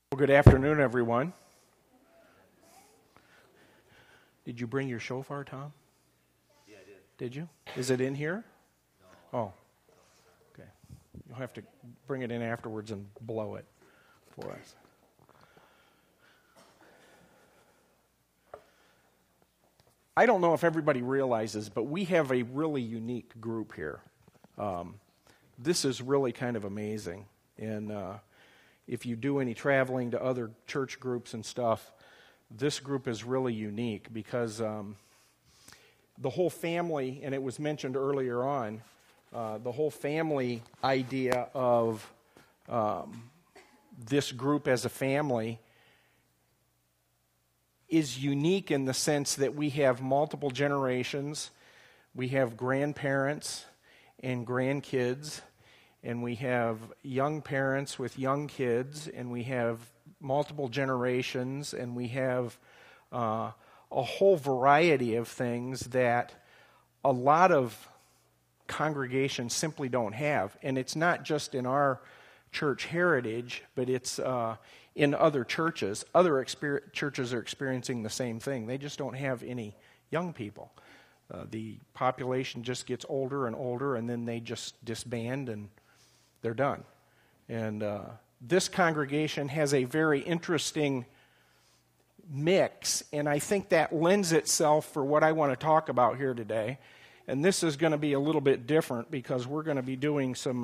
Well, good afternoon, everyone. Did you bring your shofar, Tom? Yeah, I did. Did you? Is it in here? No. Oh. Okay. You'll have to bring it in afterwards and blow it for us. I don't know if everybody realizes, but we have a really unique group here. This is really kind of amazing. And if you do any traveling to other church groups and stuff, this group is really unique because the whole family, and it was mentioned earlier on, the whole family idea of this group as a family is unique in the sense that we have multiple generations. We have grandparents and grandkids, and we have young parents with young kids, and we have multiple generations, and we have a whole variety of things that a lot of congregations simply don't have. And it's not just in our church heritage, but it's in other churches. Other churches are experiencing the same thing. They just don't have any young people. The population just gets older and older, and then they just disband and they're done. And this congregation has a very interesting mix, and I think that lends itself for what I want to talk about here today. And this is going to be a little bit different because we're going to be doing some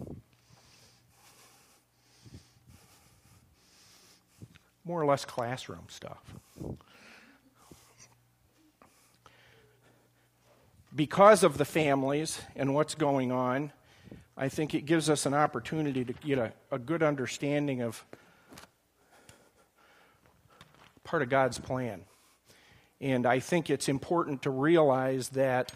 more or less classroom stuff. Because of the families and what's going on, I think it gives us an opportunity to get a good understanding of part of God's plan. And I think it's important to realize that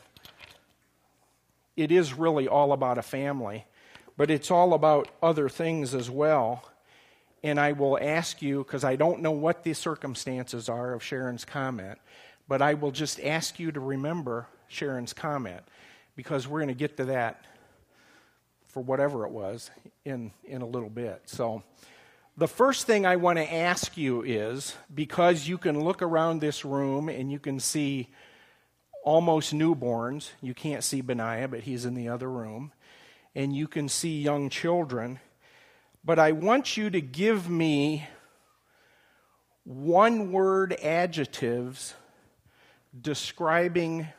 it is really all about a family, but it's all about other things as well. And I will ask you, because I don't know what the circumstances are of Sharon's comment, but I will just ask you to remember Sharon's comment, because we're going to get to that for whatever it was in a little bit. So the first thing I want to ask you is, because you can look around this room and you can see almost newborns. You can't see Benaiah, but he's in the other room. And you can see young children. But I want you to give me one-word adjectives describing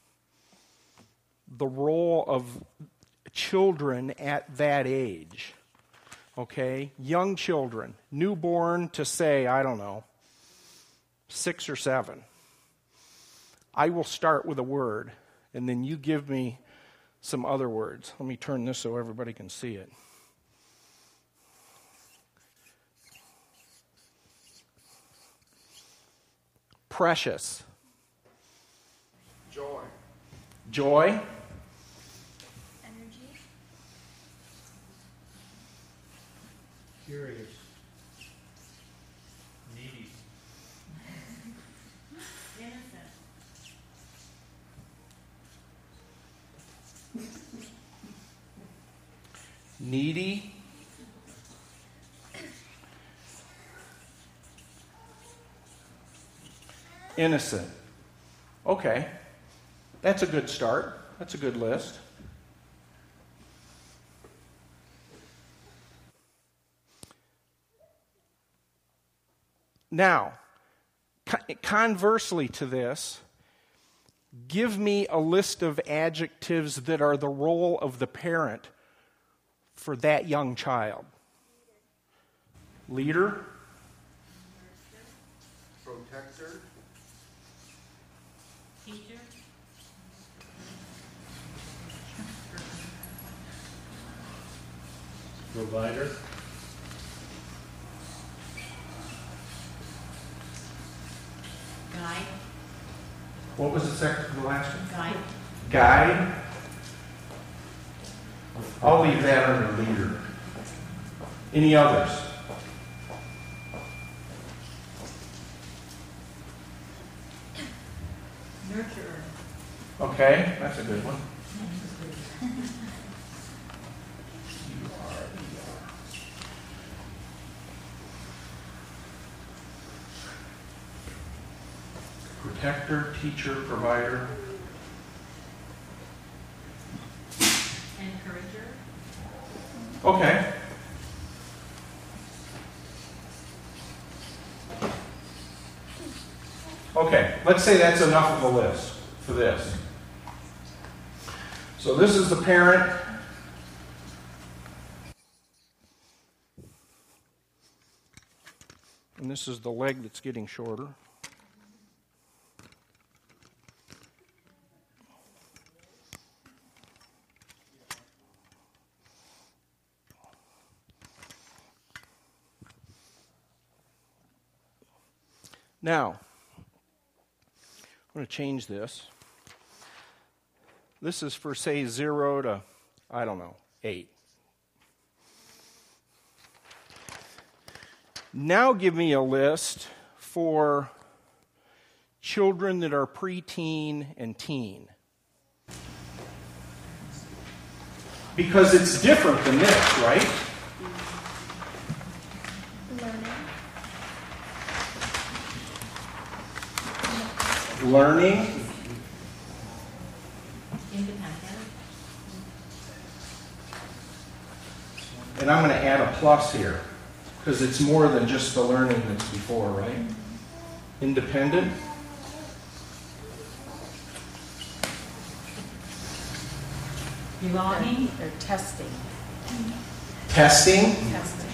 the role of children at that age. Okay? Young children, newborn to say, I don't know, 6 or 7. I will start with a word, and then you give me some other words. Let me turn this so everybody can see it. Precious. Joy. Joy. Energy. Curious. Needy. Innocent. Needy. Innocent. Okay. That's a good start. That's a good list. Now, conversely to this, give me a list of adjectives that are the role of the parent for that young child. Leader. Protector. Teacher. Provider. Guide. What was the last one? Guide. Guide. I'll leave that under leader. Any others? Nurturer. Okay, that's a good one. protector, teacher, provider. Encourager. Okay. Okay, let's say that's enough of a list for this. So this is the parent. And this is the leg that's getting shorter. Now, I'm going to change this. This is for, say, 0 to, I don't know, 8. Now give me a list for children that are preteen and teen. Because it's different than this, right? Learning. Independent. And I'm going to add a plus here because it's more than just the learning that's before, right? Independent. Belonging. Or testing. Testing. Testing.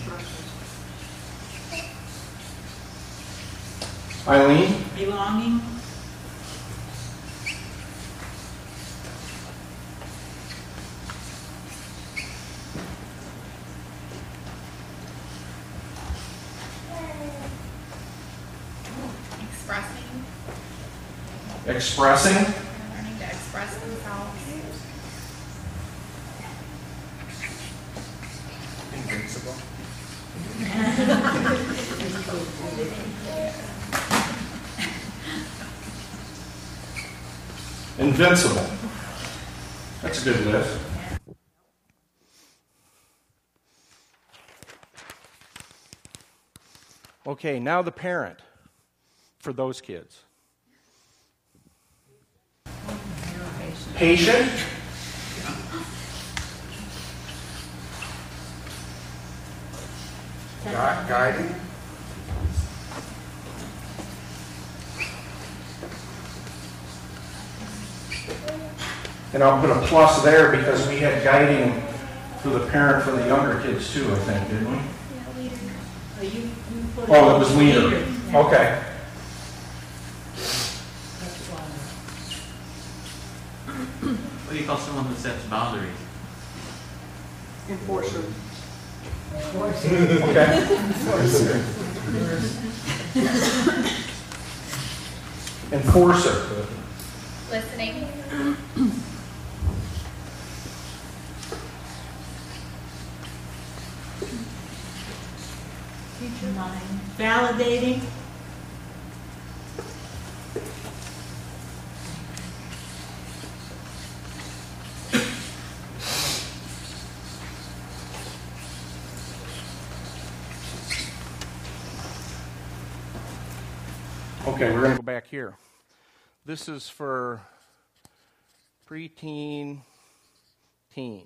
Eileen. Belonging. Expressing, Expressing. learning to express themselves. Invincible. Invincible. That's a good list. Okay, now the parent for those kids. Patient. Guiding. And I'll put a plus there because we had guiding for the parent for the younger kids too, I think, didn't we? Oh, you put Oh, it was leader. Yeah. Okay. That's why. What do you call someone who sets boundaries? Enforcer. Okay. Enforcer. Listening, Validating. Okay, we're going to go back here. This is for preteen, teen.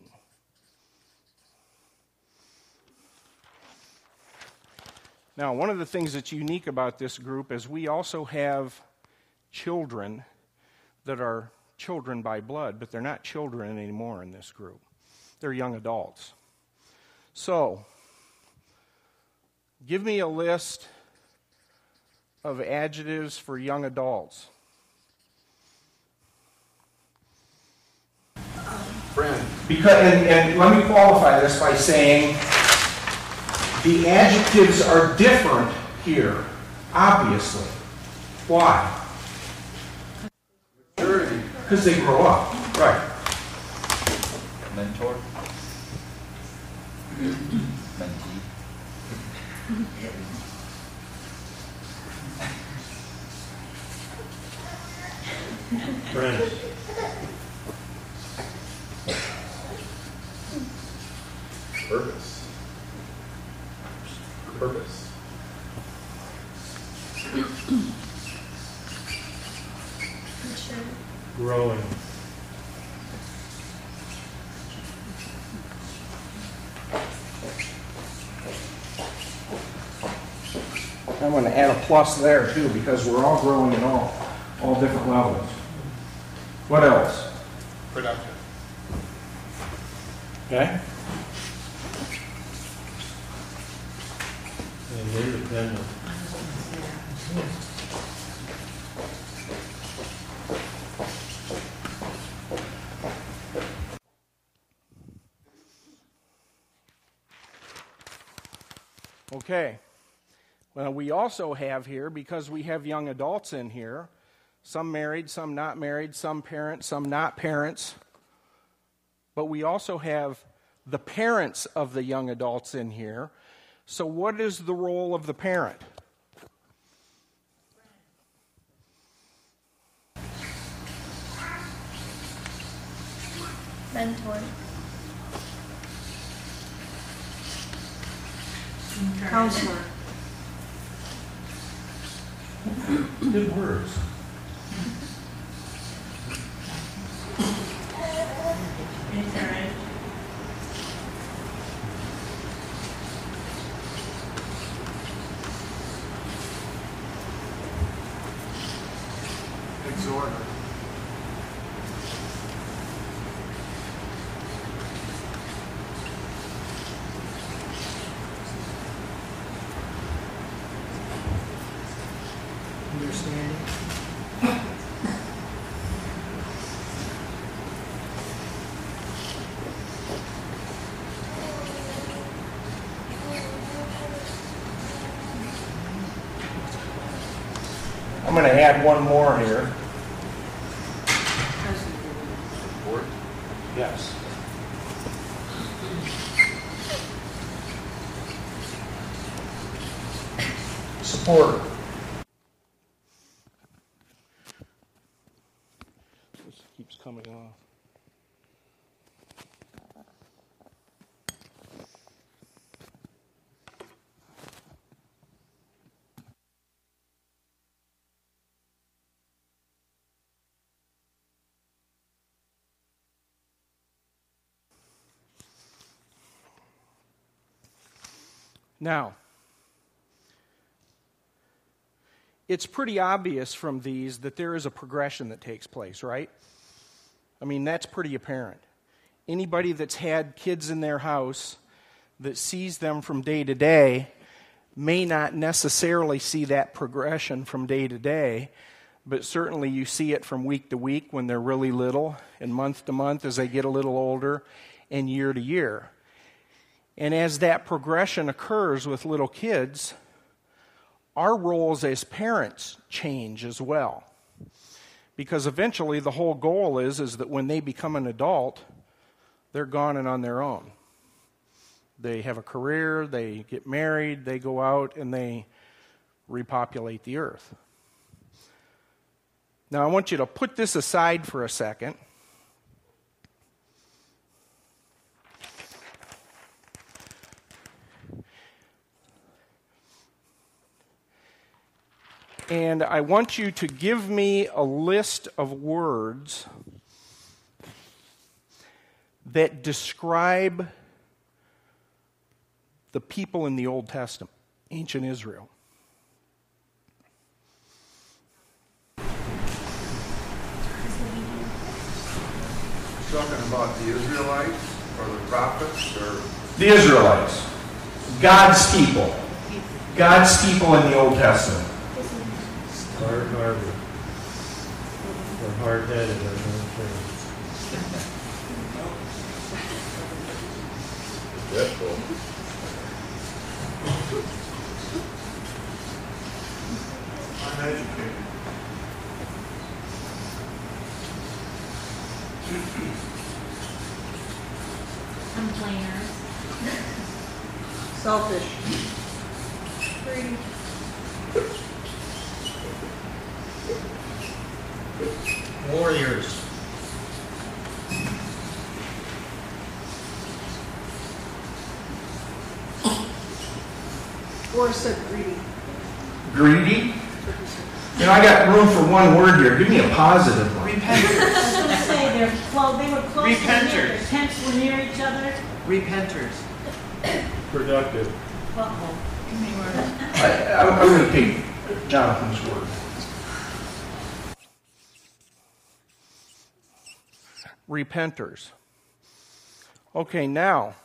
Now, one of the things that's unique about this group is we also have children that are children by blood, but they're not children anymore in this group. They're young adults. So, give me a list of adjectives for young adults. Friend. Because, and let me qualify this by saying the adjectives are different here, obviously. Why? Maturity. Because they grow up. Right. Mentor. Mentee. Friend. Purpose. Purpose. growing. I'm going to add a plus there too, because we're all growing in all different levels. What else? Productive. Okay. And independent. Okay. Well, we also have here, because we have young adults in here, some married, some not married, some parents, some not parents, but we also have the parents of the young adults in here. So what is the role of the parent? Mentor. Counselor. Good words. Encourage. Exhorter. Understanding. I'm going to add one more here. Support. Yes. Supporter. This keeps coming off. Now, it's pretty obvious from these that there is a progression that takes place, right? I mean, that's pretty apparent. Anybody that's had kids in their house that sees them from day to day may not necessarily see that progression from day to day, but certainly you see it from week to week when they're really little, and month to month as they get a little older, and year to year. And as that progression occurs with little kids, our roles as parents change as well. Because eventually the whole goal is that when they become an adult, they're gone and on their own. They have a career, they get married, they go out and they repopulate the earth. Now I want you to put this aside for a second. And I want you to give me a list of words that describe the people in the Old Testament, ancient Israel. Talking about the Israelites or the prophets or The Israelites, God's people. God's people in the Old Testament. Hard-hearted. Or hard-headed, I'm not sure. dreadful. Uneducated. Complainers. Selfish. Greedy. Warriors. Or said greedy. Greedy? You know, I got room for one word here. Give me a positive one. Repentance. Repenters. Tents were near each other. Repenters. Productive. Uh-oh. Give me word. I'm going to take Jonathan's word. Repenters. Okay, now,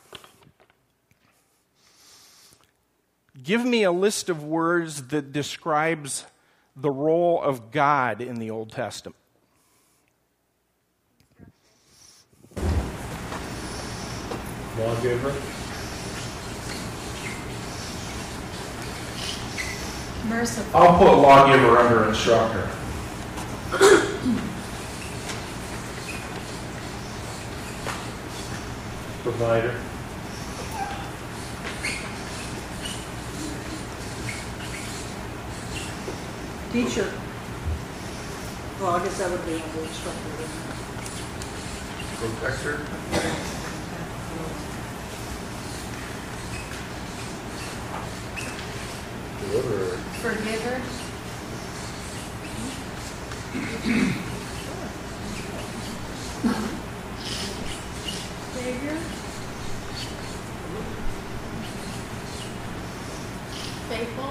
give me a list of words that describes the role of God in the Old Testament. Lawgiver. Merciful. I'll put lawgiver under instructor. Provider. Teacher. Well, I guess that would be under instructor. Protector. Deliverer. Forgiver. Savior. Faithful.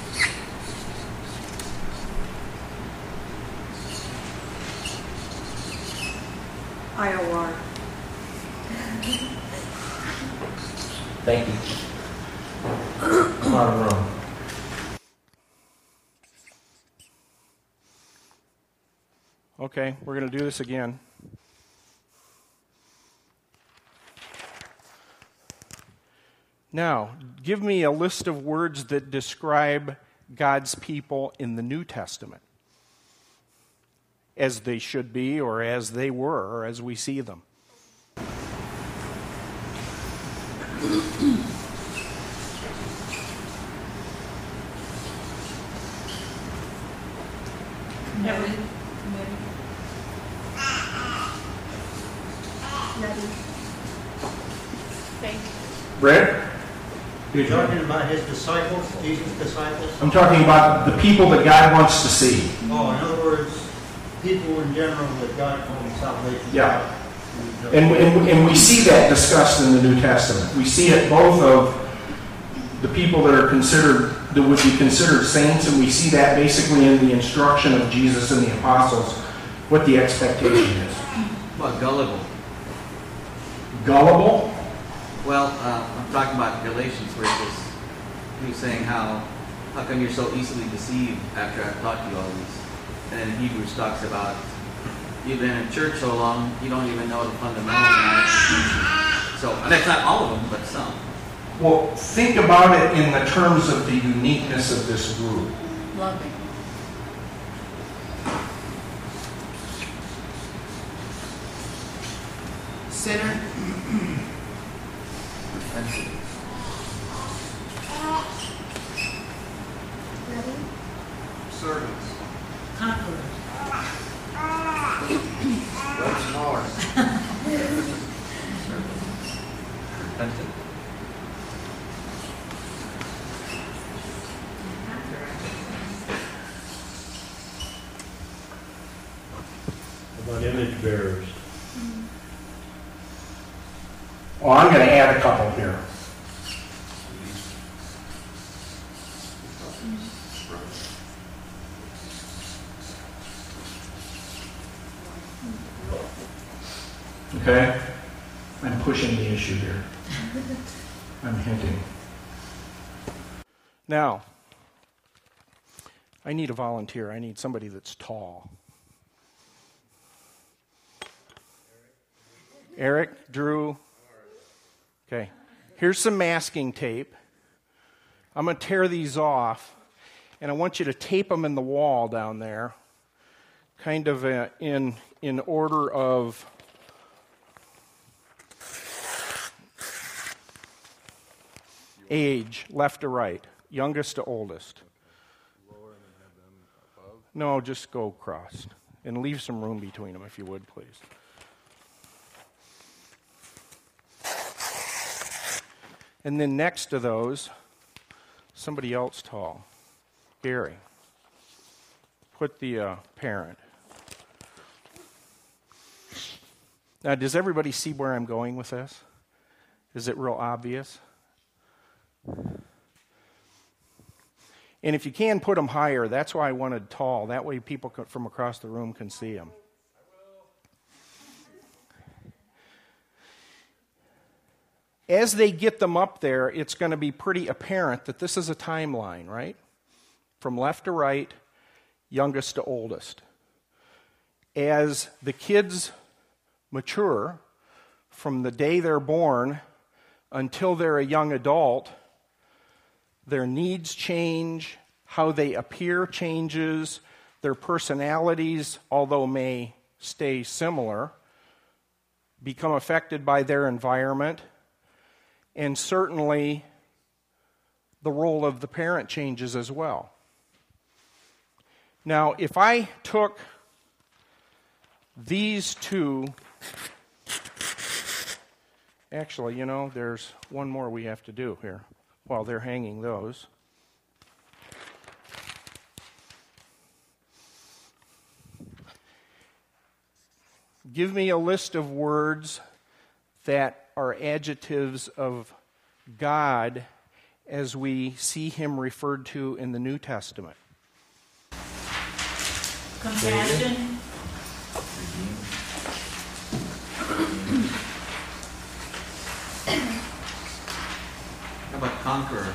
IOR. Thank you. Come on, room. Okay, we're going to do this again. Now, give me a list of words that describe God's people in the New Testament, as they should be, or as they were, or as we see them. Noted. Ready. Faith. Brett? You're talking about his disciples, Jesus' disciples? I'm talking about the people that God wants to see. Oh, in other words, people in general that God called salvation. Yeah. And we see that discussed in the New Testament. We see it both of the people that are considered, that would be considered saints, and we see that basically in the instruction of Jesus and the apostles, what the expectation is. Well, gullible. Gullible? Well, I'm talking about Galatians where he was saying how come you're so easily deceived after I've taught you all these. And then Hebrews talks about you've been in church so long, you don't even know the fundamentals. So, and that's not all of them, but some. Well, think about it in the terms of the uniqueness of this group. Loving. Sinner. Ready. Servants. Conquerors. That's smaller. Repentant. About image bearers. Well, I'm going to add a couple here. Okay? I'm pushing the issue here. I'm hinting. Now, I need a volunteer. I need somebody that's tall. Eric, Drew. Okay. Here's some masking tape. I'm going to tear these off, and I want you to tape them in the wall down there, kind of in order of age, left to right, youngest to oldest. No, just go across and leave some room between them, if you would, please. And then next to those, somebody else tall. Gary. Put the parent. Now, does everybody see where I'm going with this? Is it real obvious? And if you can, put them higher. That's why I wanted tall. That way people from across the room can see them. As they get them up there, it's going to be pretty apparent that this is a timeline, right? From left to right, youngest to oldest. As the kids mature, from the day they're born until they're a young adult, their needs change, how they appear changes, their personalities, although may stay similar, become affected by their environment, and certainly the role of the parent changes as well. Now, if I took these two, actually, there's one more we have to do here while they're hanging those. Give me a list of words that are adjectives of God as we see him referred to in the New Testament. Compassion. How about conqueror?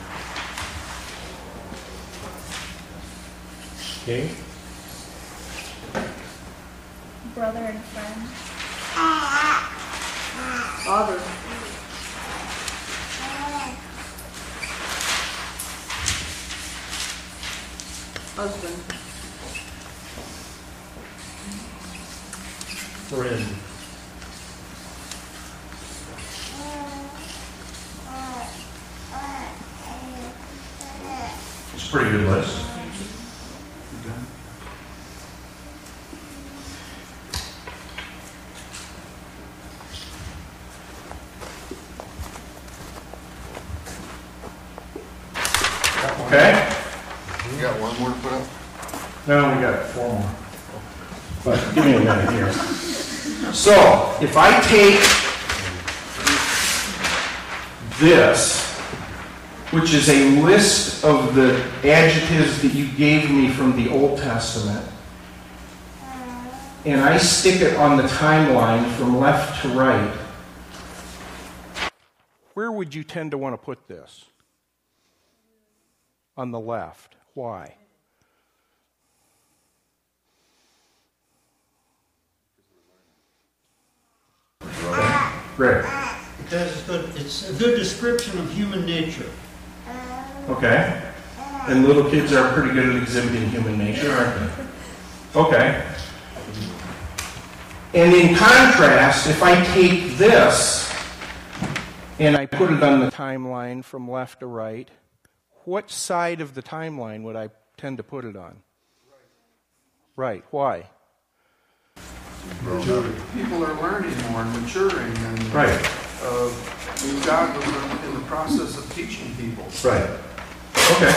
King? Brother and friend. Father. Husband. Friend. It's a pretty good list. Okay? You got one more to put up? No, we got four more. But give me a minute here. So, if I take this, which is a list of the adjectives that you gave me from the Old Testament, and I stick it on the timeline from left to right, where would you tend to want to put this? On the left. Why? Great. Because it's a good description of human nature. Okay. And little kids are pretty good at exhibiting human nature, aren't they? Okay. And in contrast, if I take this and I put it on the timeline from left to right, what side of the timeline would I tend to put it on? Right. Why? People are learning more and maturing, and Right. God was in the process of teaching people. Right. Okay.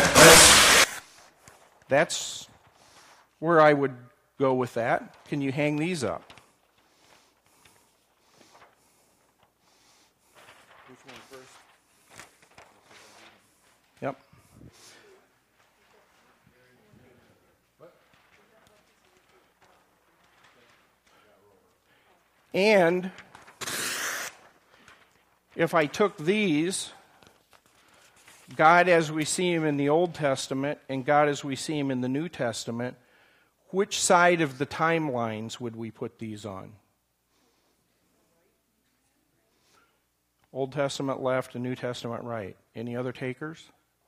That's where I would go with that. Can you hang these up? Which one first? Yep. And if I took these, God as we see him in the Old Testament and God as we see him in the New Testament, which side of the timelines would we put these on? Old Testament left and New Testament right. Any other takers?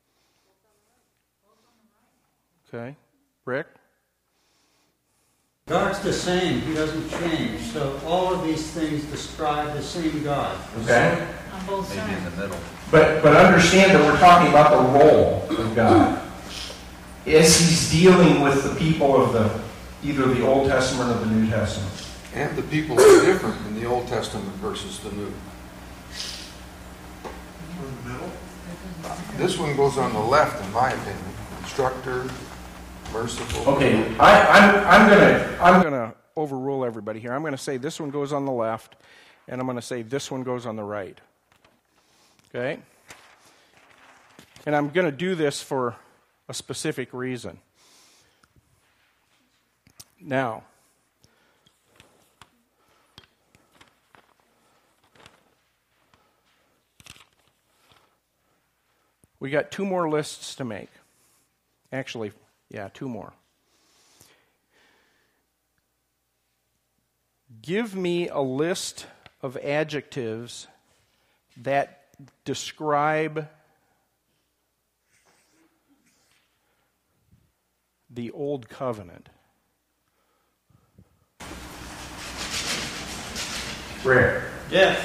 Okay. Rick? God's the same. He doesn't change. So all of these things describe the same God. Okay. On both Maybe in sides. the middle. But understand that we're talking about the role of God. As he's dealing with the people of either the Old Testament or the New Testament. And the people are different in the Old Testament versus the New. This one goes on the left, in my opinion. Instructor, merciful. Okay, I'm gonna overrule everybody here. I'm going to say this one goes on the left, and I'm going to say this one goes on the right. Okay? And I'm going to do this for a specific reason. Now, we got 2 more lists to make. Actually, yeah, 2 more. Give me a list of adjectives that describe the Old Covenant. Rick. Yes.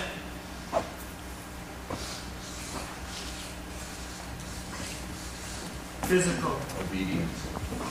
Physical. Obedience.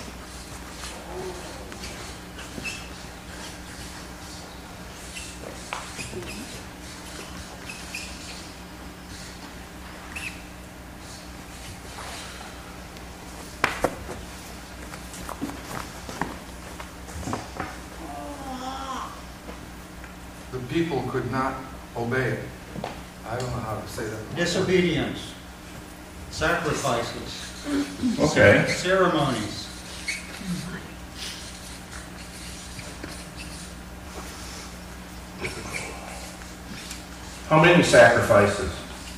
The people could not obey it. I don't know how to say that. Disobedience. Sacrifices. Okay. Ceremonies. How many sacrifices?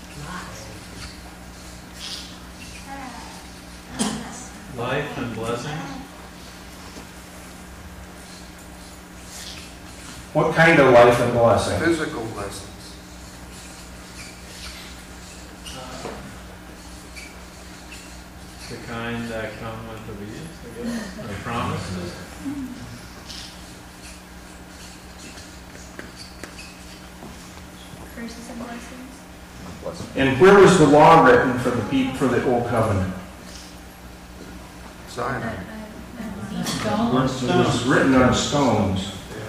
Life and blessings. What kind of life and blessing? Physical blessings. The kind that come with obedience, I guess. The promises. Curses and blessings. And where was the law written for the Old Covenant? Sinai. Stones. It was written on stones.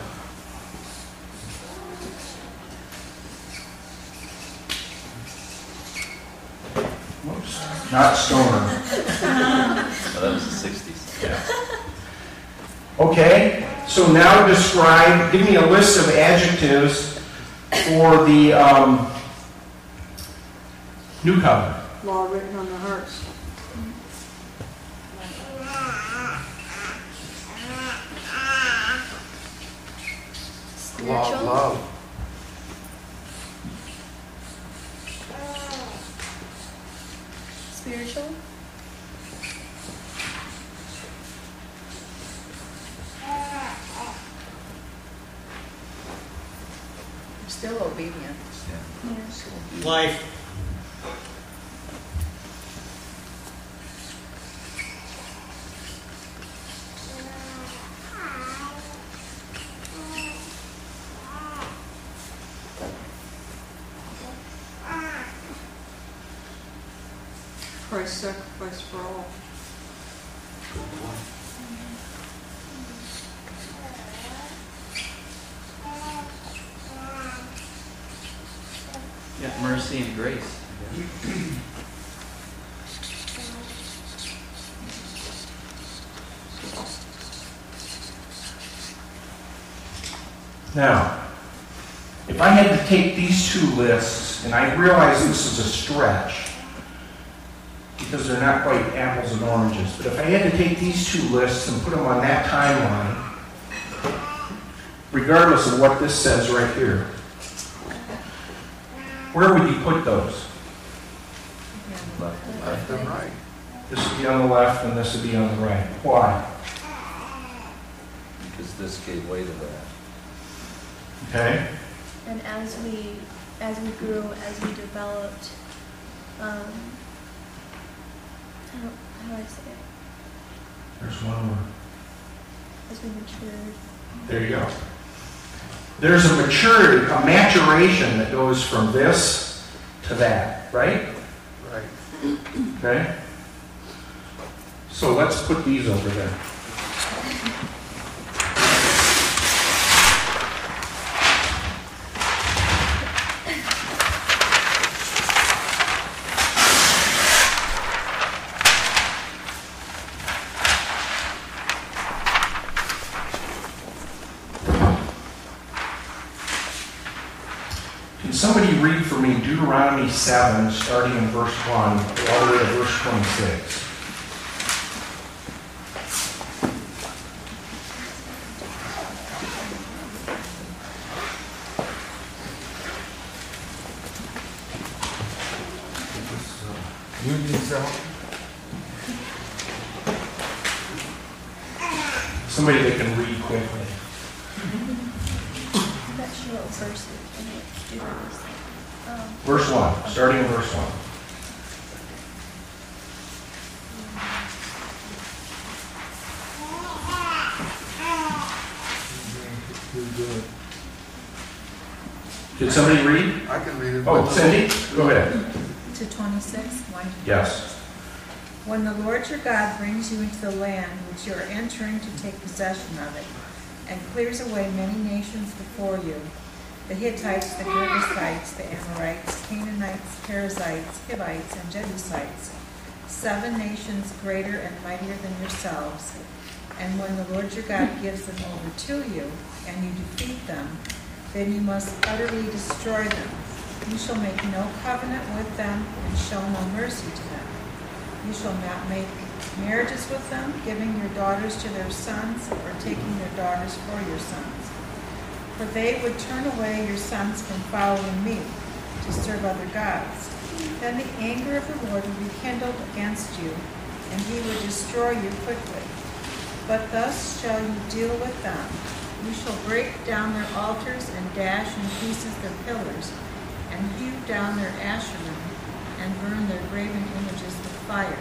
Whoops. Not stoner. Oh, that was the 60s. Yeah. Okay, so now give me a list of adjectives for the New Covenant. Law written on the hearts. Spiritual. Love. Spiritual. Still obedient. Yes. Life. Christ's sacrifice for all. Yeah, mercy and grace. Now, if I had to take these 2 lists, and I realize this is a stretch, because they're not quite apples and oranges, but if I had to take these 2 lists and put them on that timeline, regardless of what this says right here, where would you put those? Left and right. This would be on the left and this would be on the right. Why? Because this gave way to that. Okay? And as we grew, as we developed, how do I say it? There's one word. As we matured. There you go. There's a maturity, a maturation that goes from this to that, right? Right. Okay? So let's put these over there. me Deuteronomy 7, starting in verse 1, all the way to verse 26. Union cell. Somebody that can read quickly. I'm not sure what verse it is. Verse 1, starting in verse 1. Did somebody read? I can read it. Oh, Cindy, go ahead. To 26, one. Yes. When the Lord your God brings you into the land which you are entering to take possession of it, and clears away many nations before you, the Hittites, the Girgashites, the Amorites, Canaanites, Perizzites, Hivites, and Jebusites, 7 nations greater and mightier than yourselves. And when the Lord your God gives them over to you, and you defeat them, then you must utterly destroy them. You shall make no covenant with them, and show no mercy to them. You shall not make marriages with them, giving your daughters to their sons, or taking their daughters for your sons. For they would turn away your sons from following me, to serve other gods. Then the anger of the Lord would be kindled against you, and he would destroy you quickly. But thus shall you deal with them. You shall break down their altars and dash in pieces their pillars, and hew down their Asherim, and burn their graven images with fire.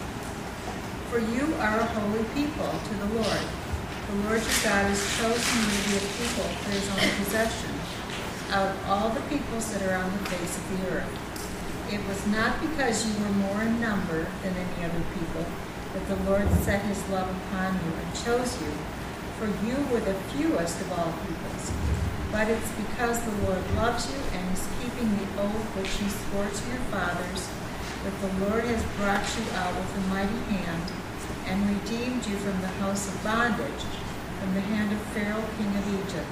For you are a holy people to the Lord. The Lord your God has chosen you to be a people for his own possession, out of all the peoples that are on the face of the earth. It was not because you were more in number than any other people that the Lord set his love upon you and chose you, for you were the fewest of all peoples. But it's because the Lord loves you and is keeping the oath which he swore to your fathers, that the Lord has brought you out with a mighty hand and redeemed you from the house of bondage, from the hand of Pharaoh king of Egypt.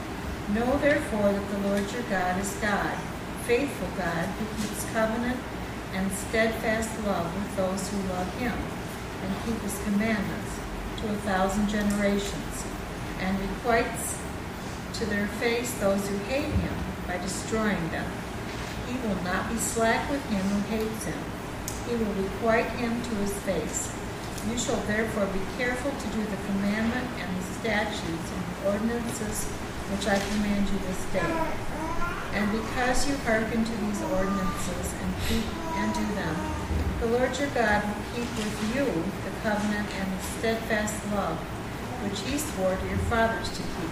Know therefore that the Lord your God is God, faithful God, who keeps covenant and steadfast love with those who love him and keep his commandments to 1,000 generations, and requites to their face those who hate him by destroying them. He will not be slack with him who hates him. He will requite him to his face. You shall therefore be careful to do the commandment and the statutes and the ordinances which I command you this day. And because you hearken to these ordinances and keep and do them, the Lord your God will keep with you the covenant and the steadfast love which he swore to your fathers to keep.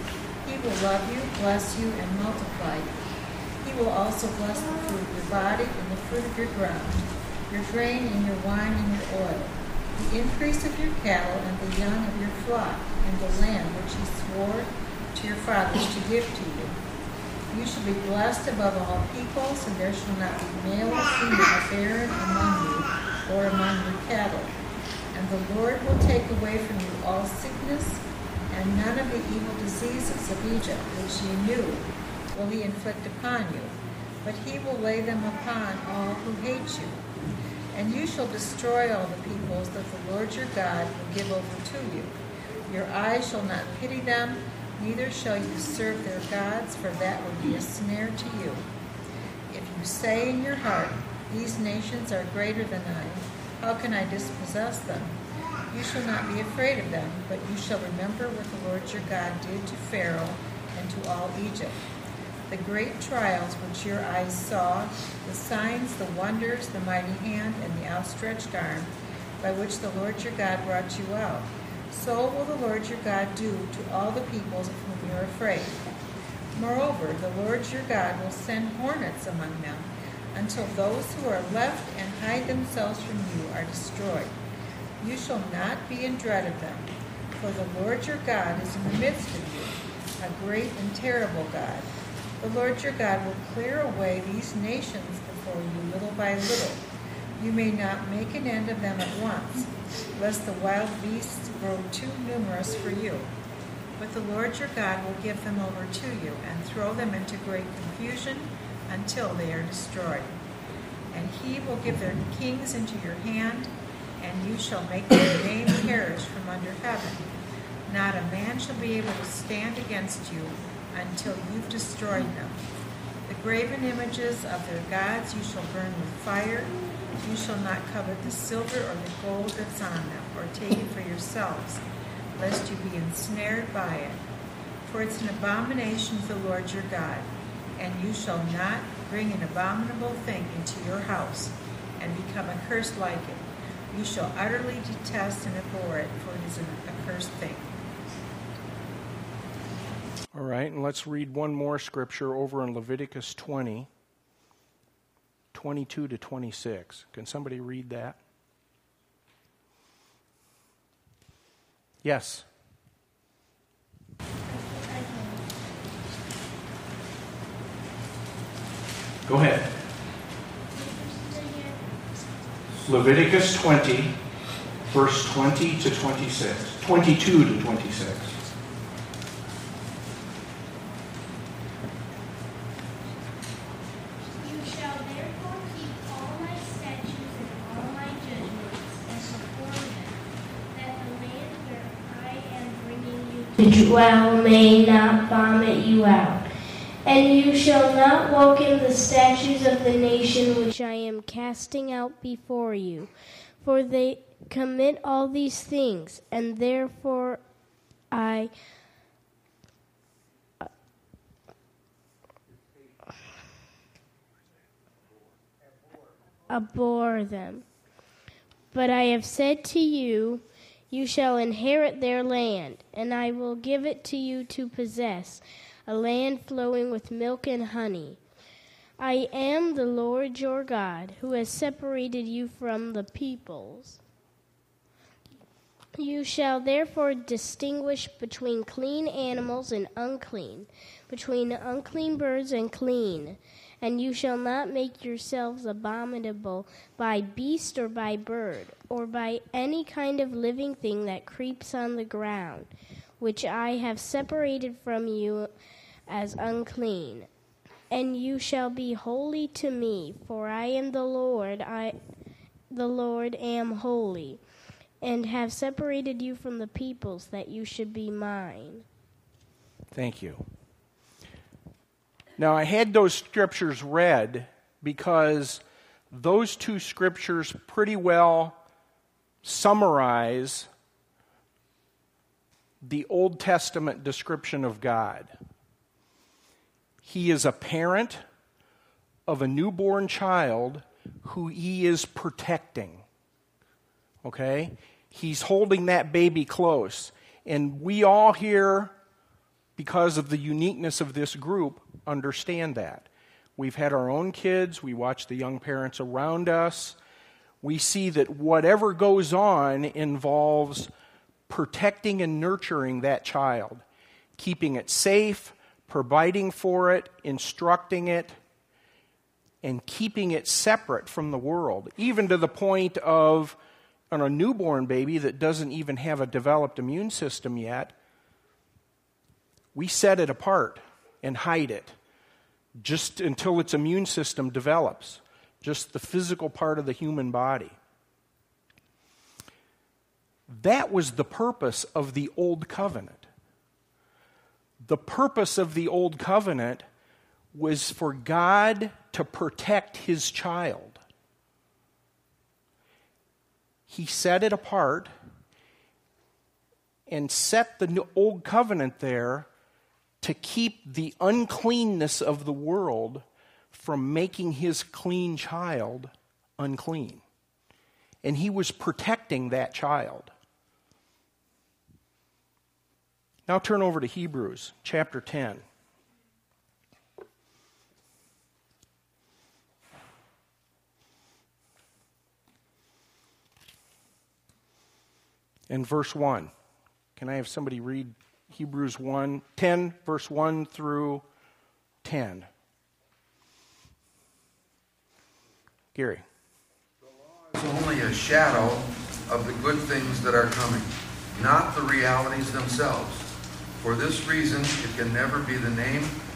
He will love you, bless you, and multiply you. He will also bless the fruit of your body and the fruit of your ground, your grain and your wine and your oil, the increase of your cattle and the young of your flock, and the land which he swore to your fathers to give to you. You shall be blessed above all peoples, and there shall not be male or female barren among you or among your cattle. And the Lord will take away from you all sickness, and none of the evil diseases of Egypt which ye knew will he inflict upon you, but he will lay them upon all who hate you. And you shall destroy all the peoples that the Lord your God will give over to you. Your eyes shall not pity them, neither shall you serve their gods, for that would be a snare to you. If you say in your heart, these nations are greater than I, how can I dispossess them? You shall not be afraid of them, but you shall remember what the Lord your God did to Pharaoh and to all Egypt, the great trials which your eyes saw, the signs, the wonders, the mighty hand, and the outstretched arm, by which the Lord your God brought you out. So will the Lord your God do to all the peoples of whom you are afraid. Moreover, the Lord your God will send hornets among them, until those who are left and hide themselves from you are destroyed. You shall not be in dread of them, for the Lord your God is in the midst of you, a great and terrible God. The Lord your God will clear away these nations before you little by little. You may not make an end of them at once, lest the wild beasts grow too numerous for you. But the Lord your God will give them over to you, and throw them into great confusion until they are destroyed. And he will give their kings into your hand, and you shall make their name perish from under heaven. Not a man shall be able to stand against you until you've destroyed them. The graven images of their gods you shall burn with fire. You shall not covet the silver or the gold that's on them, or take it for yourselves, lest you be ensnared by it. For it's an abomination to the Lord your God. And you shall not bring an abominable thing into your house, and become accursed like it. You shall utterly detest and abhor it, for it is an accursed thing. All right, and let's read one more scripture over in Leviticus 20, 22 to 26. Can somebody read that? Yes. Go ahead. Leviticus 20, verse 20 to 26. 22 to 26. You shall therefore keep all my statutes and all my judgments and perform them, that the land where I am bringing you to dwell may not vomit you out. And you shall not walk in the statutes of the nation which I am casting out before you, for they commit all these things, and therefore I abhor them. But I have said to you, you shall inherit their land, and I will give it to you to possess, a land flowing with milk and honey. I am the Lord your God, who has separated you from the peoples. You shall therefore distinguish between clean animals and unclean, between unclean birds and clean. And you shall not make yourselves abominable by beast or by bird, or by any kind of living thing that creeps on the ground, which I have separated from you as unclean. And you shall be holy to me, for I am the Lord, the Lord am holy, and have separated you from the peoples, that you should be mine. Thank you. Now, I had those scriptures read because those two scriptures pretty well summarize the Old Testament description of God. He is a parent of a newborn child who he is protecting. Okay? He's holding that baby close. And we all here, because of the uniqueness of this group, understand that. We've had our own kids. We watch the young parents around us. We see that whatever goes on involves protecting and nurturing that child, keeping it safe, providing for it, instructing it, and keeping it separate from the world, even to the point of on a newborn baby that doesn't even have a developed immune system yet. We set it apart and hide it just until its immune system develops, just the physical part of the human body. That was the purpose of the Old Covenant. The purpose of the Old Covenant was for God to protect his child. He set it apart and set the Old Covenant there to keep the uncleanness of the world from making his clean child unclean. And he was protecting that child. Now turn over to Hebrews chapter 10. And verse 1. Can I have somebody read Hebrews 10, verse 1 through 10? Gary. The law is only a shadow of the good things that are coming, not the realities themselves. For this reason, it can never be the name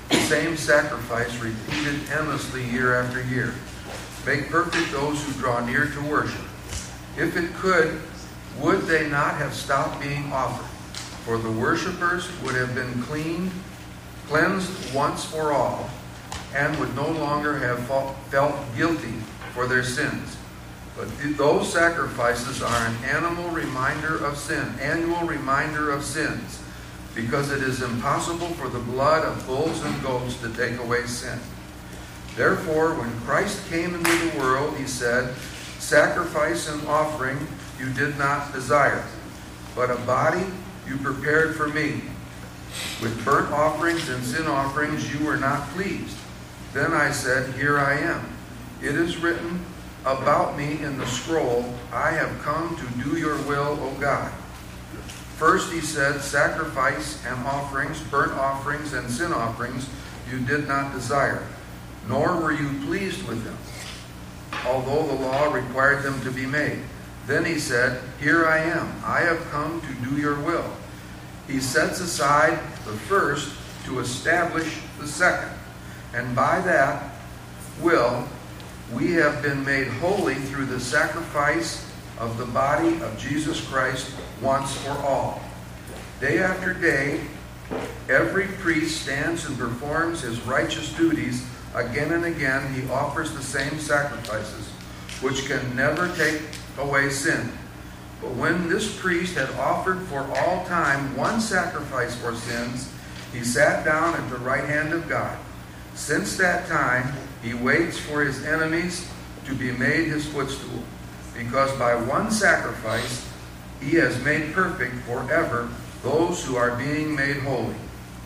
the same sacrifice repeated endlessly year after year. Make perfect those who draw near to worship. If it could, would they not have stopped being offered? For the worshipers would have been cleansed once for all, and would no longer have felt guilty for their sins. But those sacrifices are an annual reminder of sins, because it is impossible for the blood of bulls and goats to take away sin. Therefore, when Christ came into the world, he said, "Sacrifice and offering you did not desire, but a body you prepared for me. With burnt offerings and sin offerings you were not pleased. Then I said, Here I am. It is written about me in the scroll, I have come to do your will, O God." First he said, "Sacrifice and offerings, burnt offerings and sin offerings you did not desire, nor were you pleased with them, although the law required them to be made." Then he said, "Here I am. I have come to do your will." He sets aside the first to establish the second. And by that will, we have been made holy through the sacrifice of the body of Jesus Christ once for all. Day after day, every priest stands and performs his righteous duties. Again and again, he offers the same sacrifices, which can never take away sin. But when this priest had offered for all time one sacrifice for sins, he sat down at the right hand of God. Since that time, he waits for his enemies to be made his footstool, because by one sacrifice he has made perfect forever those who are being made holy.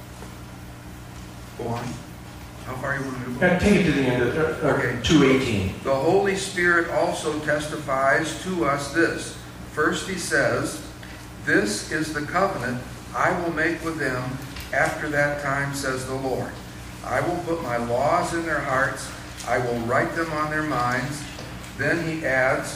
Go on. How far you want to go? Take it to the end of 2:18. The Holy Spirit also testifies to us this. First he says, "This is the covenant I will make with them after that time, says the Lord. I will put my laws in their hearts. I will write them on their minds." Then he adds,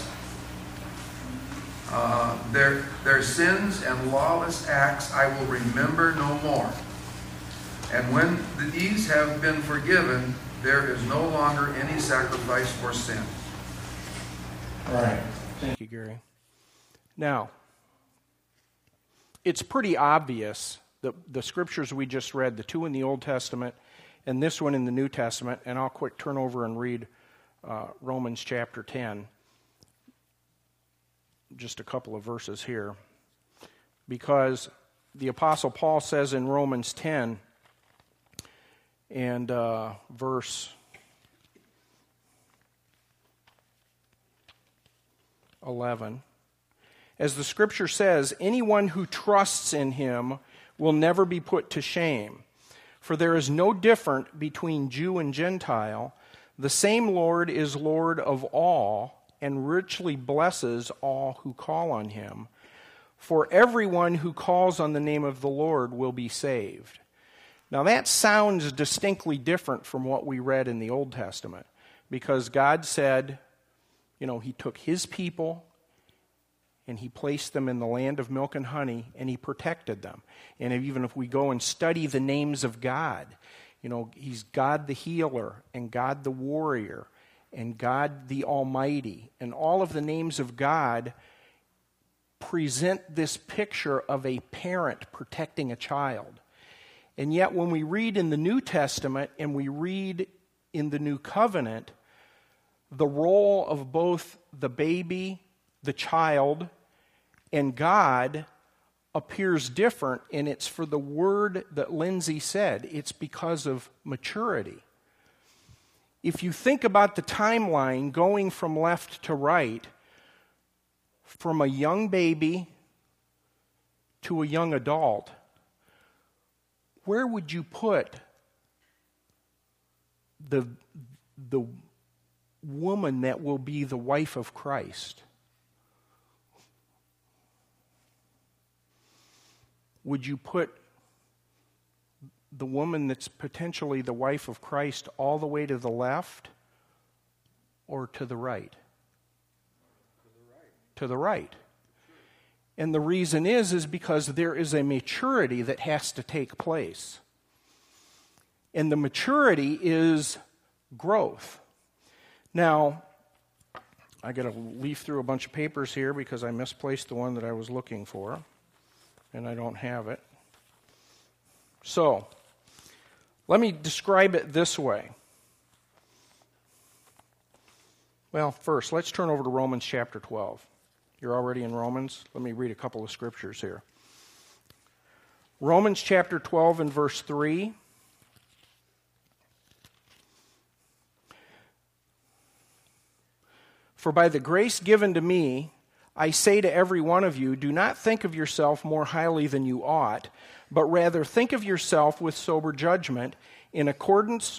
their sins and lawless acts I will remember no more. And when these have been forgiven, there is no longer any sacrifice for sin. All right. Thank you, Gary. Now, it's pretty obvious that the scriptures we just read, the two in the Old Testament and this one in the New Testament, and I'll quick turn over and read Romans chapter 10, just a couple of verses here, because the Apostle Paul says in Romans 10 and verse 11, as the scripture says, "Anyone who trusts in him will never be put to shame. For there is no difference between Jew and Gentile. The same Lord is Lord of all, and richly blesses all who call on him. For everyone who calls on the name of the Lord will be saved." Now that sounds distinctly different from what we read in the Old Testament, because God said, he took his people and he placed them in the land of milk and honey, and he protected them. And even if we go and study the names of God, he's God the healer, and God the warrior, and God the Almighty. And all of the names of God present this picture of a parent protecting a child. And yet when we read in the New Testament and we read in the New Covenant, the role of both the baby, the child, and God appears different, and it's for the word that Lindsay said. It's because of maturity. If you think about the timeline going from left to right, from a young baby to a young adult, where would you put the woman that will be the wife of Christ? Would you put the woman that's potentially the wife of Christ all the way to the left or to the right? To the right. And the reason is because there is a maturity that has to take place. And the maturity is growth. Now, I got to leaf through a bunch of papers here because I misplaced the one that I was looking for, and I don't have it. So, let me describe it this way. Well, first, let's turn over to Romans chapter 12. You're already in Romans? Let me read a couple of scriptures here. Romans chapter 12 and verse 3. For by the grace given to me, I say to every one of you, do not think of yourself more highly than you ought, but rather think of yourself with sober judgment, in accordance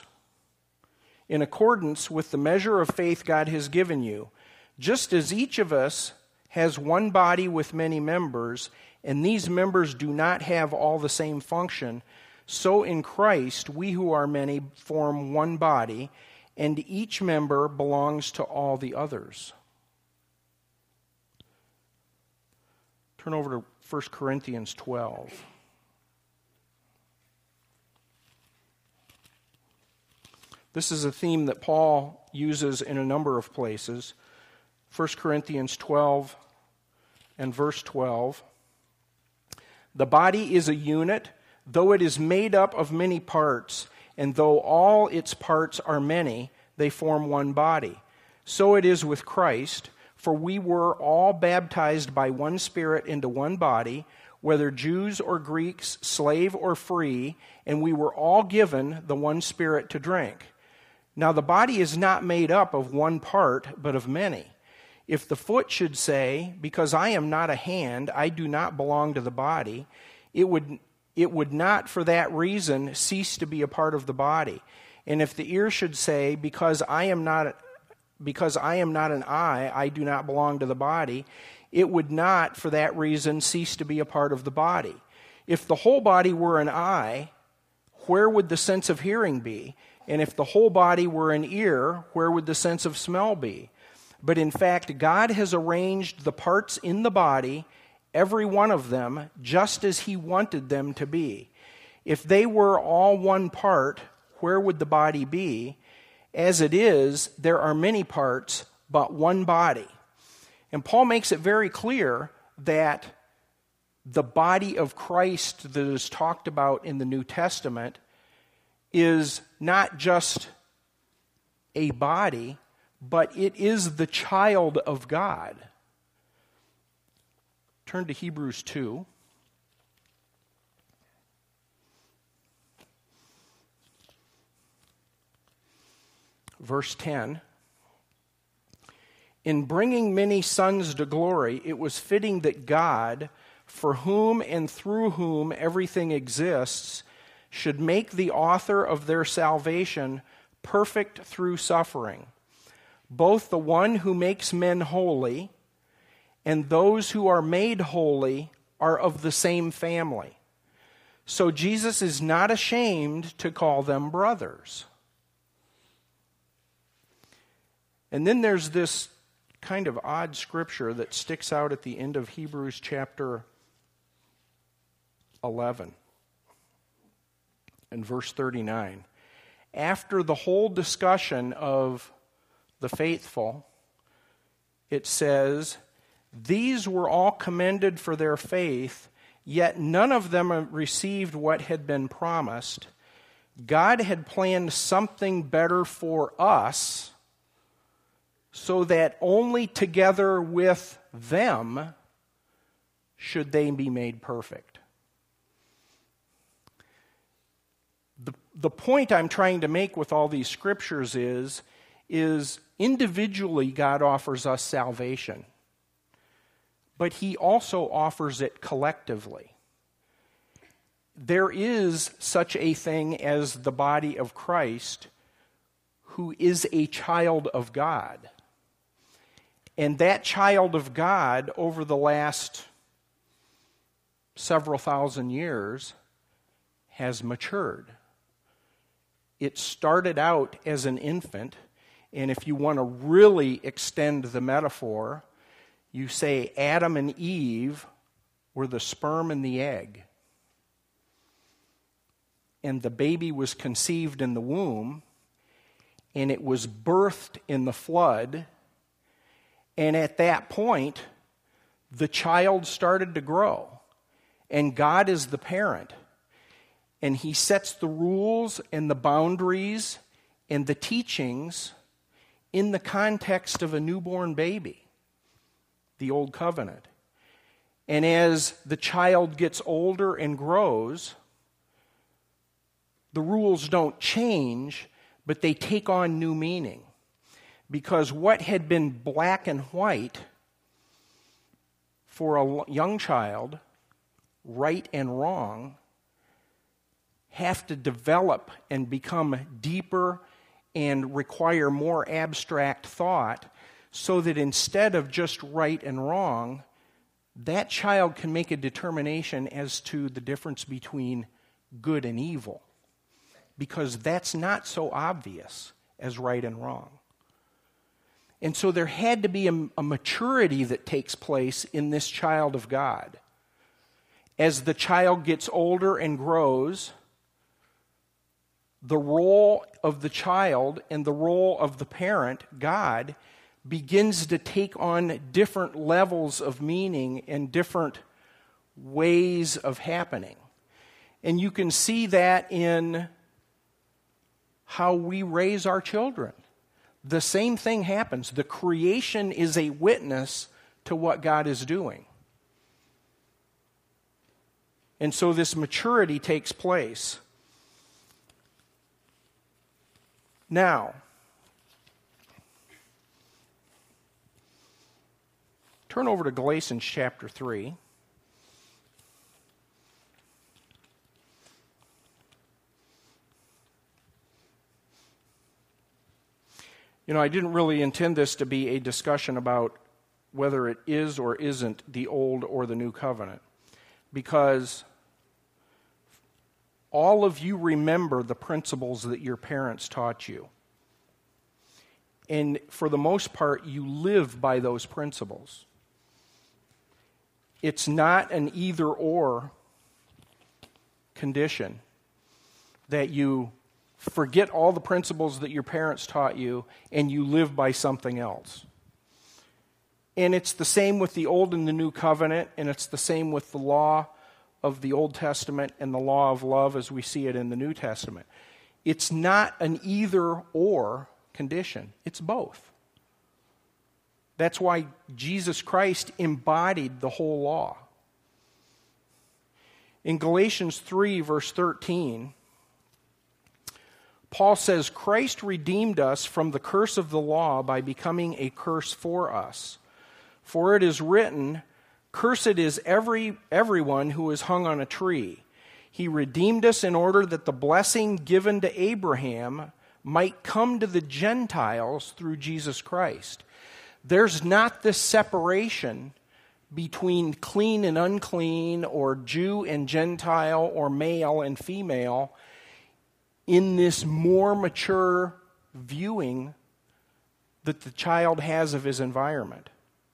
with the measure of faith God has given you. Just as each of us has one body with many members, and these members do not have all the same function, so in Christ we who are many form one body, and each member belongs to all the others. Turn over to 1 Corinthians 12. This is a theme that Paul uses in a number of places. 1 Corinthians 12 and verse 12. The body is a unit, though it is made up of many parts, and though all its parts are many, they form one body. So it is with Christ, for we were all baptized by one Spirit into one body, whether Jews or Greeks, slave or free, and we were all given the one Spirit to drink. Now the body is not made up of one part, but of many. If the foot should say, because I am not a hand, I do not belong to the body, it would not for that reason cease to be a part of the body. And if the ear should say, because I am not an eye, I do not belong to the body, it would not for that reason cease to be a part of the body. If the whole body were an eye, where would the sense of hearing be? And if the whole body were an ear, where would the sense of smell be? But in fact, God has arranged the parts in the body, every one of them, just as He wanted them to be. If they were all one part, where would the body be? As it is, there are many parts, but one body. And Paul makes it very clear that the body of Christ that is talked about in the New Testament is not just a body, but it is the child of God. Turn to Hebrews 2. Verse 10. In bringing many sons to glory, it was fitting that God, for whom and through whom everything exists, should make the author of their salvation perfect through suffering. Both the one who makes men holy and those who are made holy are of the same family. So Jesus is not ashamed to call them brothers. And then there's this kind of odd scripture that sticks out at the end of Hebrews chapter 11 and verse 39. After the whole discussion of the faithful, it says, these were all commended for their faith, yet none of them received what had been promised. God had planned something better for us, so that only together with them should they be made perfect. The point I'm trying to make with all these scriptures is individually God offers us salvation, but He also offers it collectively. There is such a thing as the body of Christ, who is a child of God. And that child of God, over the last several thousand years, has matured. It started out as an infant, and if you want to really extend the metaphor, you say Adam and Eve were the sperm and the egg. and the baby was conceived in the womb, and it was birthed in the flood, and at that point, the child started to grow, and God is the parent, and He sets the rules and the boundaries and the teachings in the context of a newborn baby, the Old Covenant. And as the child gets older and grows, the rules don't change, but they take on new meaning. Because what had been black and white for a young child, right and wrong, have to develop and become deeper and require more abstract thought, so that instead of just right and wrong, that child can make a determination as to the difference between good and evil, because that's not so obvious as right and wrong. And so there had to be a maturity that takes place in this child of God. As the child gets older and grows, the role of the child and the role of the parent, God, begins to take on different levels of meaning and different ways of happening. And you can see that in how we raise our children. The same thing happens. The creation is a witness to what God is doing. And so this maturity takes place. Now, turn over to Galatians chapter 3. You know, I didn't really intend this to be a discussion about whether it is or isn't the Old or the New Covenant, because all of you remember the principles that your parents taught you. And for the most part, you live by those principles. It's not an either-or condition that you forget all the principles that your parents taught you and you live by something else. And it's the same with the Old and the New Covenant, and it's the same with the law of the Old Testament and the law of love as we see it in the New Testament. It's not an either-or condition. It's both. That's why Jesus Christ embodied the whole law. In Galatians 3, verse 13, Paul says, Christ redeemed us from the curse of the law by becoming a curse for us. For it is written, cursed is everyone who is hung on a tree. He redeemed us in order that the blessing given to Abraham might come to the Gentiles through Jesus Christ. There's not this separation between clean and unclean, or Jew and Gentile, or male and female, in this more mature viewing that the child has of his environment.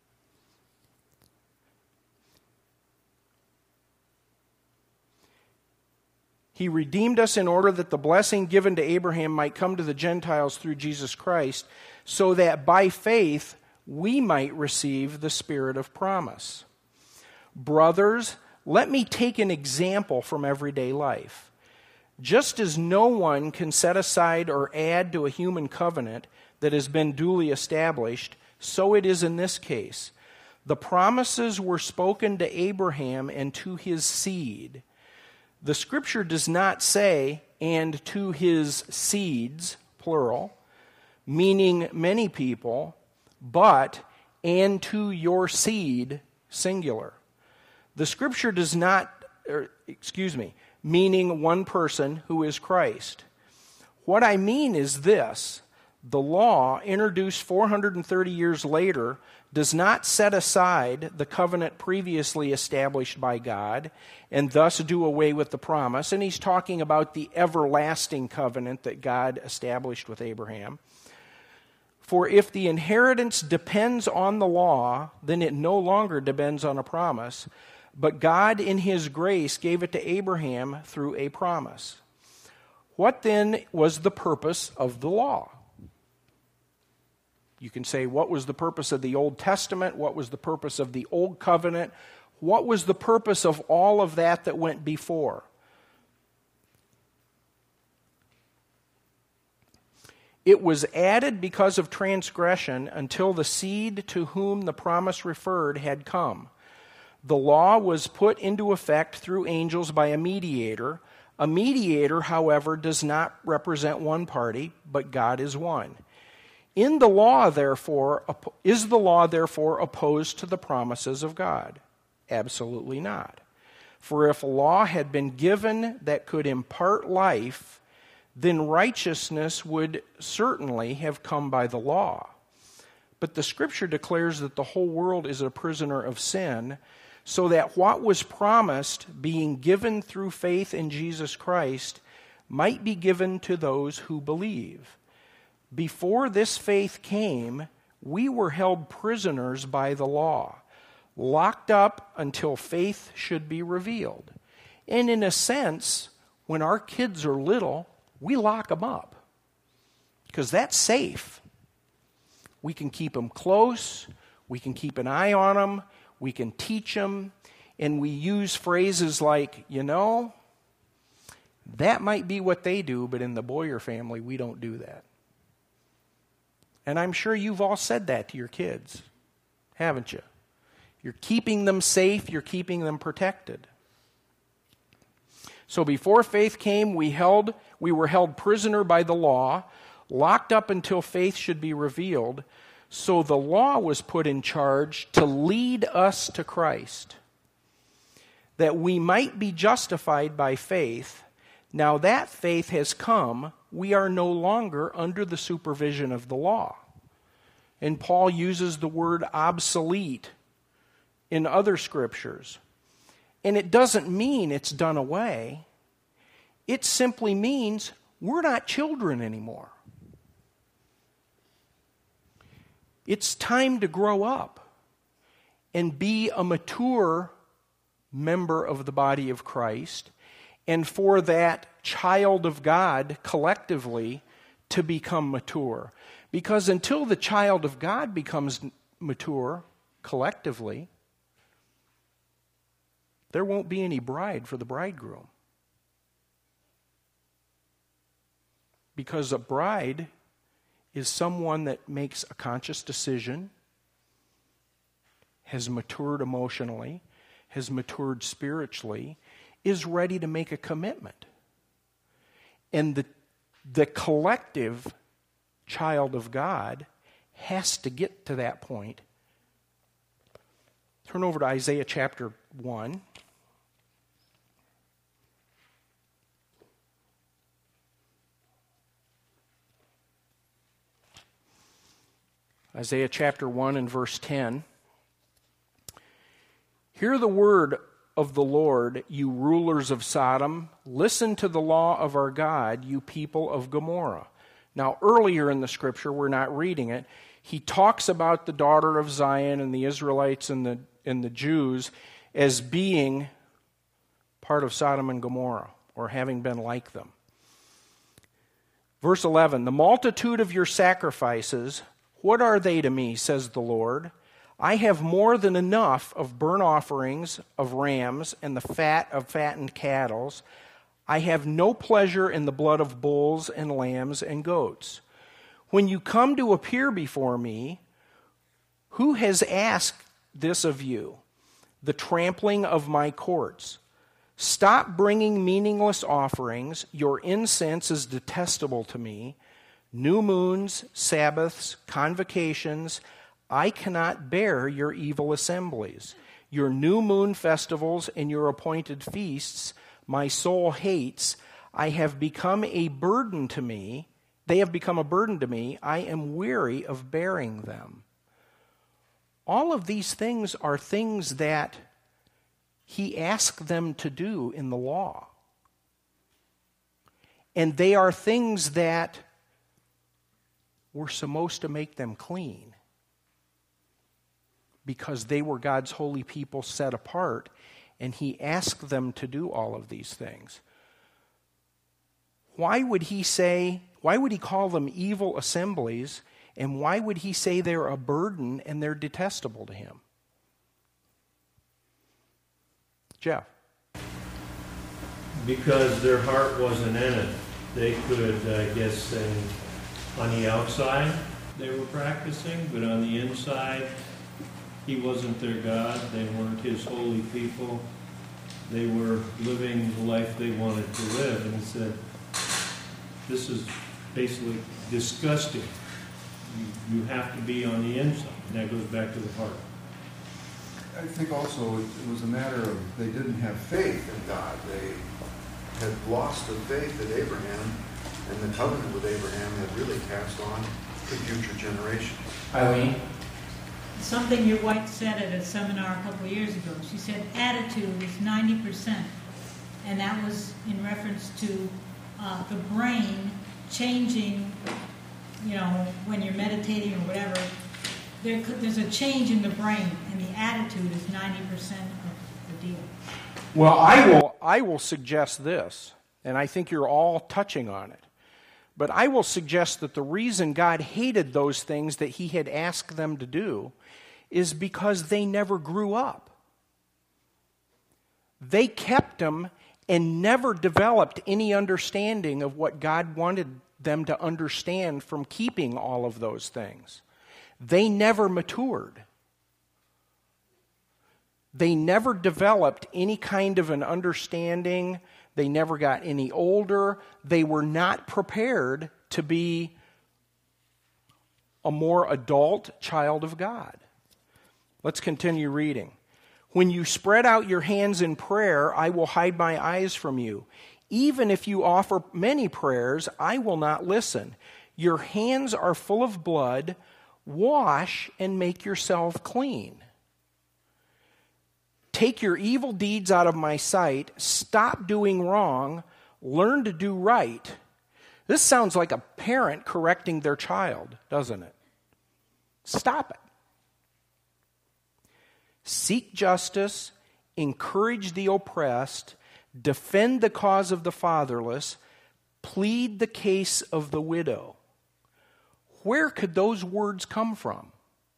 He redeemed us in order that the blessing given to Abraham might come to the Gentiles through Jesus Christ, so that by faith we might receive the Spirit of promise. Brothers, let me take an example from everyday life. Just as no one can set aside or add to a human covenant that has been duly established, so it is in this case. The promises were spoken to Abraham and to his seed. The Scripture does not say, and to his seeds, plural, meaning many people, but, and to your seed, singular. The Scripture does not, meaning one person who is Christ. What I mean is this: the law, introduced 430 years later, does not set aside the covenant previously established by God and thus do away with the promise. And he's talking about the everlasting covenant that God established with Abraham. For if the inheritance depends on the law, then it no longer depends on a promise. But God, in his grace, gave it to Abraham through a promise. What then was the purpose of the law? You can say, what was the purpose of the Old Testament? What was the purpose of the Old Covenant? What was the purpose of all of that went before? It was added because of transgression until the seed to whom the promise referred had come. The law was put into effect through angels by a mediator. A mediator, however, does not represent one party, but God is one. Is the law, therefore, opposed to the promises of God? Absolutely not. For if a law had been given that could impart life, then righteousness would certainly have come by the law. But the Scripture declares that the whole world is a prisoner of sin, so that what was promised, being given through faith in Jesus Christ, might be given to those who believe. Before this faith came, we were held prisoners by the law, locked up until faith should be revealed. And in a sense, when our kids are little, we lock them up because that's safe. We can keep them close. We can keep an eye on them. We can teach them. And we use phrases like, that might be what they do, but in the Boyer family, we don't do that. And I'm sure you've all said that to your kids, haven't you? You're keeping them safe. You're keeping them protected. So before faith came, we were held prisoner by the law, locked up until faith should be revealed. So the law was put in charge to lead us to Christ, that we might be justified by faith. Now that faith has come, we are no longer under the supervision of the law. And Paul uses the word obsolete in other scriptures. And it doesn't mean it's done away. It simply means we're not children anymore. It's time to grow up and be a mature member of the body of Christ, and for that child of God collectively to become mature. Because until the child of God becomes mature collectively, there won't be any bride for the bridegroom. Because a bride is someone that makes a conscious decision, has matured emotionally, has matured spiritually, is ready to make a commitment. And the collective child of God has to get to that point. Turn over to Isaiah chapter 1. Isaiah chapter 1 and verse 10. Hear the word of the Lord, you rulers of Sodom. Listen to the law of our God, you people of Gomorrah. Now, earlier in the scripture, we're not reading it, he talks about the daughter of Zion and the Israelites and the Jews as being part of Sodom and Gomorrah, or having been like them. Verse 11, the multitude of your sacrifices, what are they to me, says the Lord? I have more than enough of burnt offerings of rams and the fat of fattened cattle. I have no pleasure in the blood of bulls and lambs and goats. When you come to appear before me, who has asked this of you? The trampling of my courts. Stop bringing meaningless offerings. Your incense is detestable to me. New moons, Sabbaths, convocations, I cannot bear your evil assemblies. Your new moon festivals and your appointed feasts, my soul hates. I have become a burden to me. They have become a burden to me. I am weary of bearing them. All of these things are things that he asked them to do in the law. And they are things that were supposed to make them clean, because they were God's holy people set apart, and he asked them to do all of these things. why would he call them evil assemblies, and why would he say they're a burden and they're detestable to him? Jeff? Because their heart wasn't in it. They could, I guess, say, on the outside they were practicing, but on the inside, he wasn't their God. They weren't his holy people. They were living the life they wanted to live. And he said, this is basically disgusting. You have to be on the inside. And that goes back to the heart. I think also it was a matter of they didn't have faith in God. They had lost the faith that Abraham and the covenant with Abraham had really passed on to future generations. Eileen? Something your wife said at a seminar a couple of years ago. She said attitude is 90%. And that was in reference to the brain changing, when you're meditating or whatever. There's a change in the brain, and the attitude is 90% of the deal. Well, I will suggest this, and I think you're all touching on it. But I will suggest that the reason God hated those things that he had asked them to do is because they never grew up. They kept them and never developed any understanding of what God wanted them to understand from keeping all of those things. They never matured. They never developed any kind of an understanding. They never got any older. They were not prepared to be a more adult child of God. Let's continue reading. When you spread out your hands in prayer, I will hide my eyes from you. Even if you offer many prayers, I will not listen. Your hands are full of blood. Wash and make yourself clean. Take your evil deeds out of my sight. Stop doing wrong. Learn to do right. This sounds like a parent correcting their child, doesn't it? Stop it. Seek justice, encourage the oppressed, defend the cause of the fatherless, plead the case of the widow. Where could those words come from?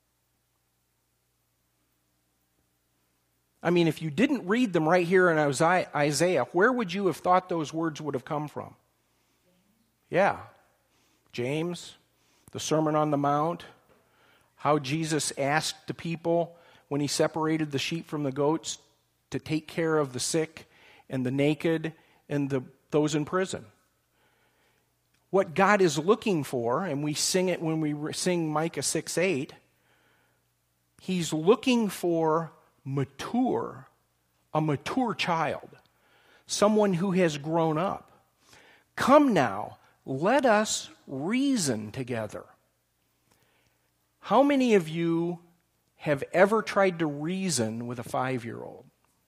I mean, if you didn't read them right here in Isaiah, where would you have thought those words would have come from? Yeah. James, the Sermon on the Mount, how Jesus asked the people when he separated the sheep from the goats to take care of the sick and the naked and those in prison. What God is looking for, and we sing it when we sing Micah 6:8, he's looking for a mature child, someone who has grown up. Come now, let us reason together. How many of you have ever tried to reason with a 5-year-old?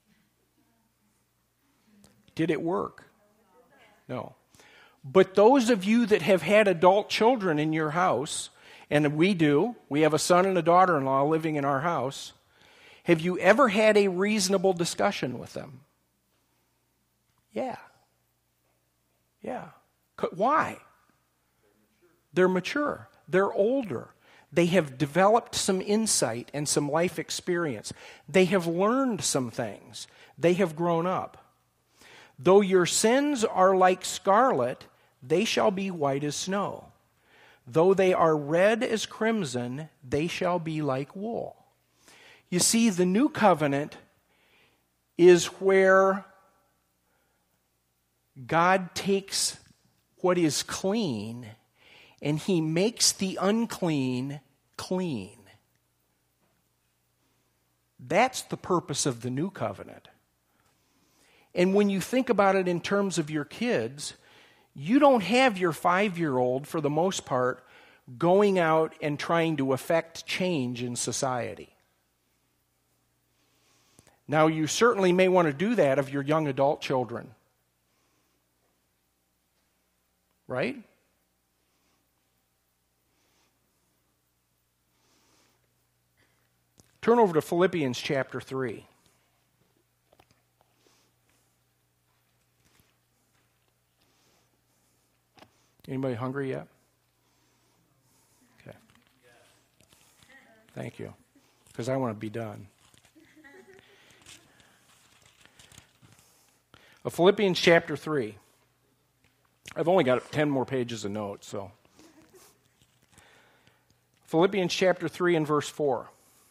Did it work? No. But those of you that have had adult children in your house, and we have a son and a daughter-in-law living in our house, have you ever had a reasonable discussion with them? Yeah. Yeah. Why? They're mature. They're older. They have developed some insight and some life experience. They have learned some things. They have grown up. Though your sins are like scarlet, they shall be white as snow. Though they are red as crimson, they shall be like wool. You see, the new covenant is where God takes what is clean and he makes the unclean clean. That's the purpose of the new covenant. And when you think about it in terms of your kids, you don't have your 5-year-old, for the most part, going out and trying to affect change in society. Now, you certainly may want to do that of your young adult children. Right? Turn over to Philippians chapter 3. Anybody hungry yet? Okay. Thank you. Because I want to be done. Philippians chapter 3. I've only got 10 more pages of notes, so. Philippians chapter 3 and verse 4.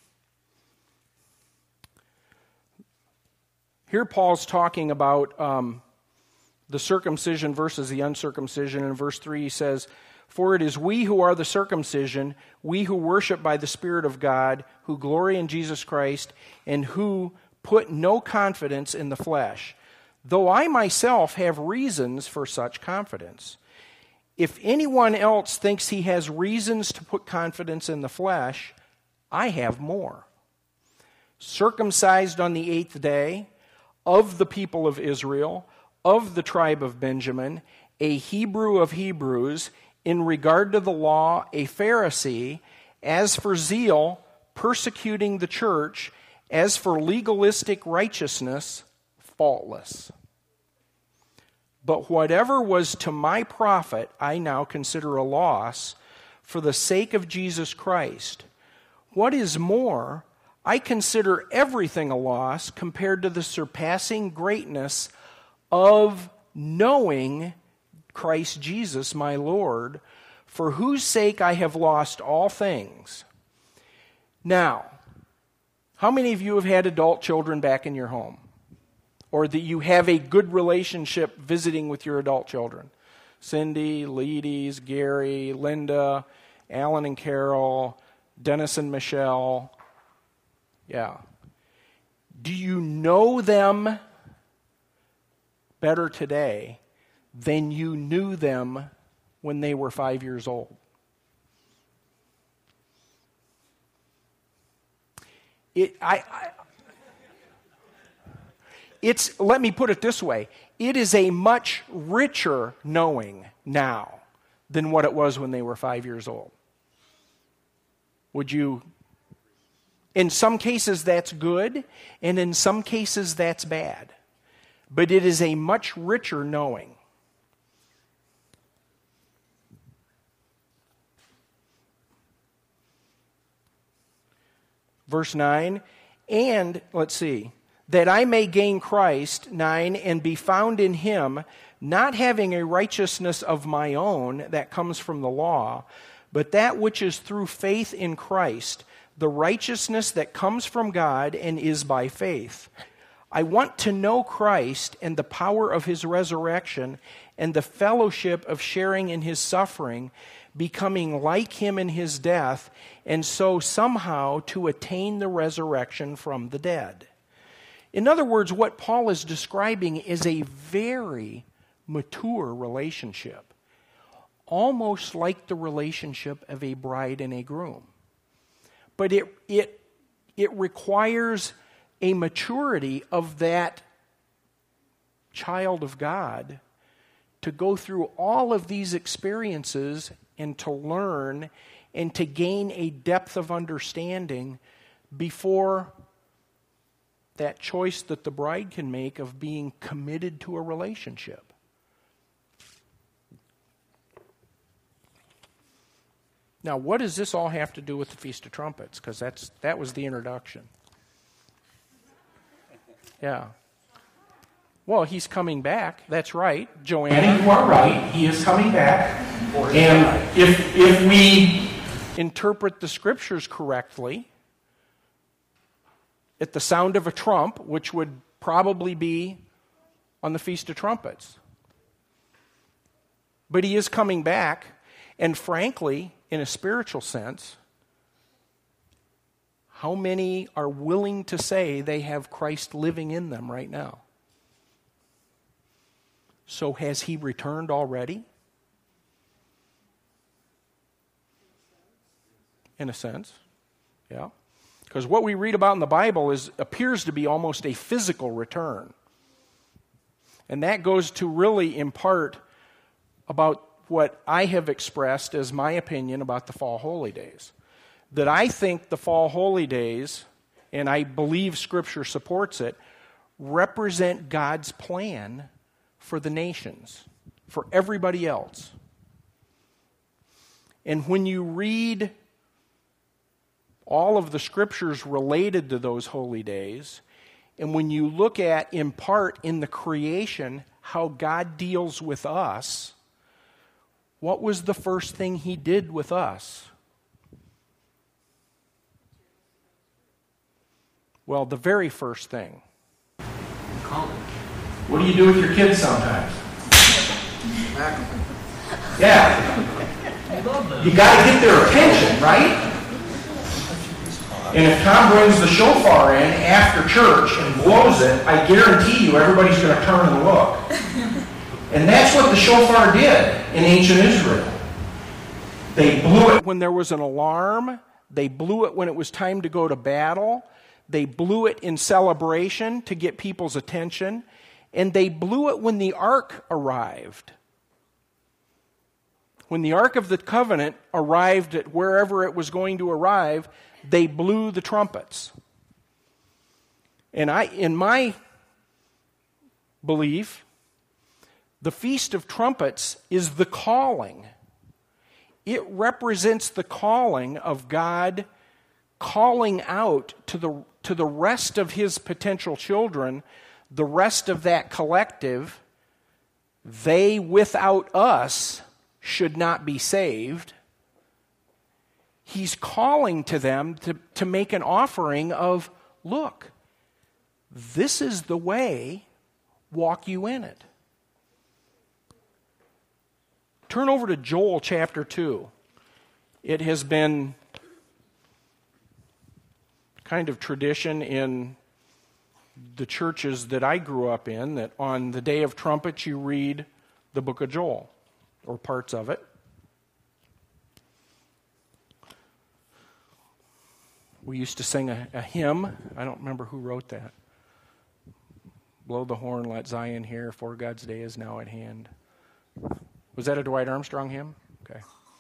Here Paul's talking about the circumcision versus the uncircumcision. In verse 3 he says, "For it is we who are the circumcision, we who worship by the Spirit of God, who glory in Jesus Christ, and who put no confidence in the flesh. Though I myself have reasons for such confidence. If anyone else thinks he has reasons to put confidence in the flesh, I have more. Circumcised on the 8th day, of the people of Israel, of the tribe of Benjamin, a Hebrew of Hebrews, in regard to the law, a Pharisee, as for zeal, persecuting the church, as for legalistic righteousness, faultless. But whatever was to my profit, I now consider a loss for the sake of Jesus Christ. What is more, I consider everything a loss compared to the surpassing greatness of knowing Christ Jesus my Lord, for whose sake I have lost all things." Now, how many of you have had adult children back in your home? Or that you have a good relationship visiting with your adult children? Cindy, Leedy's, Gary, Linda, Alan and Carol, Dennis and Michelle. Yeah. Do you know them better today than you knew them when they were 5 years old? Let me put it this way. It is a much richer knowing now than what it was when they were 5 years old. Would you? In some cases that's good, and in some cases that's bad. But it is a much richer knowing. Verse 9, and, let's see, that I may gain Christ, 9, and be found in him, not having a righteousness of my own that comes from the law, but that which is through faith in Christ, the righteousness that comes from God and is by faith. I want to know Christ and the power of his resurrection and the fellowship of sharing in his suffering, becoming like him in his death, and so somehow to attain the resurrection from the dead. In other words, what Paul is describing is a very mature relationship, almost like the relationship of a bride and a groom. But it requires a maturity of that child of God to go through all of these experiences and to learn and to gain a depth of understanding before that choice that the bride can make of being committed to a relationship. Now, what does this all have to do with the Feast of Trumpets? Because that was the introduction. Yeah. Well, he's coming back. That's right. Joanna, you are right. He is coming back. And if we interpret the Scriptures correctly, at the sound of a trump, which would probably be on the Feast of Trumpets. But he is coming back, and frankly, in a spiritual sense, how many are willing to say they have Christ living in them right now? So has he returned already? In a sense, yeah. Because what we read about in the Bible appears to be almost a physical return. And that goes to really impart about what I have expressed as my opinion about the Fall Holy Days. That I think the Fall Holy Days, and I believe Scripture supports it, represent God's plan for the nations, for everybody else. And when you read all of the scriptures related to those holy days, and when you look at, in part, in the creation, how God deals with us, what was the first thing he did with us? Well, the very first thing. What do you do with your kids sometimes? Yeah. You got to get their attention, right? And if Tom brings the shofar in after church and blows it, I guarantee you everybody's going to turn and look. And that's what the shofar did in ancient Israel. They blew it when there was an alarm. They blew it when it was time to go to battle. They blew it in celebration to get people's attention. And they blew it when the ark arrived. When the Ark of the Covenant arrived at wherever it was going to arrive, they blew the trumpets. And in my belief, the Feast of Trumpets is the calling. It represents the calling of God calling out to the rest of his potential children, the rest of that collective. They, without us, should not be saved. He's calling to them to make an offering of, look, this is the way, walk you in it. Turn over to Joel chapter 2. It has been kind of tradition in the churches that I grew up in that on the Day of Trumpets you read the book of Joel, or parts of it. We used to sing a hymn. I don't remember who wrote that. Blow the horn, let Zion hear, for God's day is now at hand. Was that a Dwight Armstrong hymn? Okay.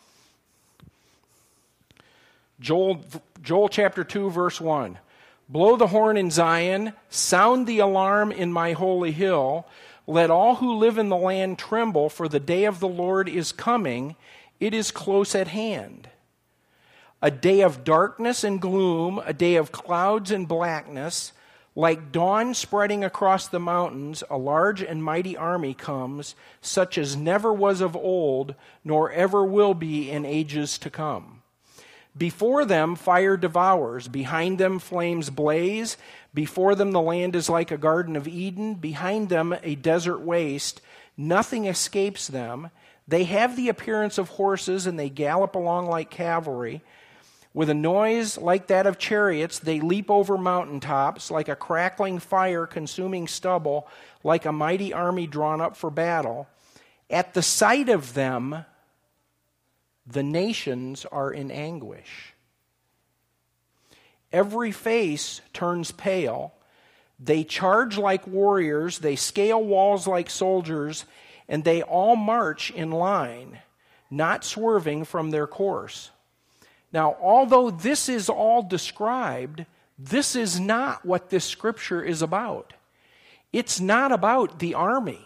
Joel chapter 2, verse 1. Blow the horn in Zion, sound the alarm in my holy hill. Let all who live in the land tremble, for the day of the Lord is coming. It is close at hand. A day of darkness and gloom, a day of clouds and blackness. Like dawn spreading across the mountains, a large and mighty army comes, such as never was of old, nor ever will be in ages to come. Before them fire devours, behind them flames blaze, before them the land is like a garden of Eden, behind them a desert waste, nothing escapes them. They have the appearance of horses, and they gallop along like cavalry. With a noise like that of chariots, they leap over mountaintops, like a crackling fire consuming stubble, like a mighty army drawn up for battle. At the sight of them, the nations are in anguish. Every face turns pale. They charge like warriors, they scale walls like soldiers, and they all march in line, not swerving from their course. Now, although this is all described, this is not what this scripture is about. It's not about the army.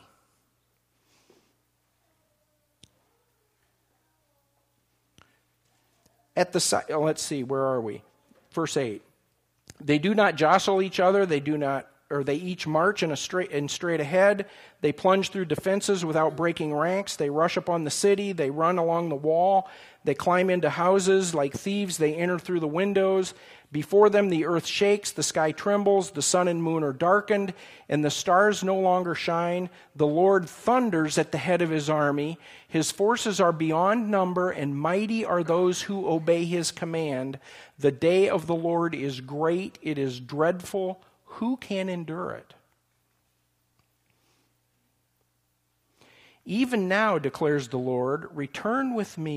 Let's see, where are we? Verse 8. They do not jostle each other, they each march in straight ahead. They plunge through defenses without breaking ranks. They rush upon the city. They run along the wall. They climb into houses like thieves. They enter through the windows. Before them the earth shakes, the sky trembles, the sun and moon are darkened, and the stars no longer shine. The Lord thunders at the head of his army. His forces are beyond number, and mighty are those who obey his command. The day of the Lord is great. It is dreadful. Who can endure it? Even now, declares the Lord, return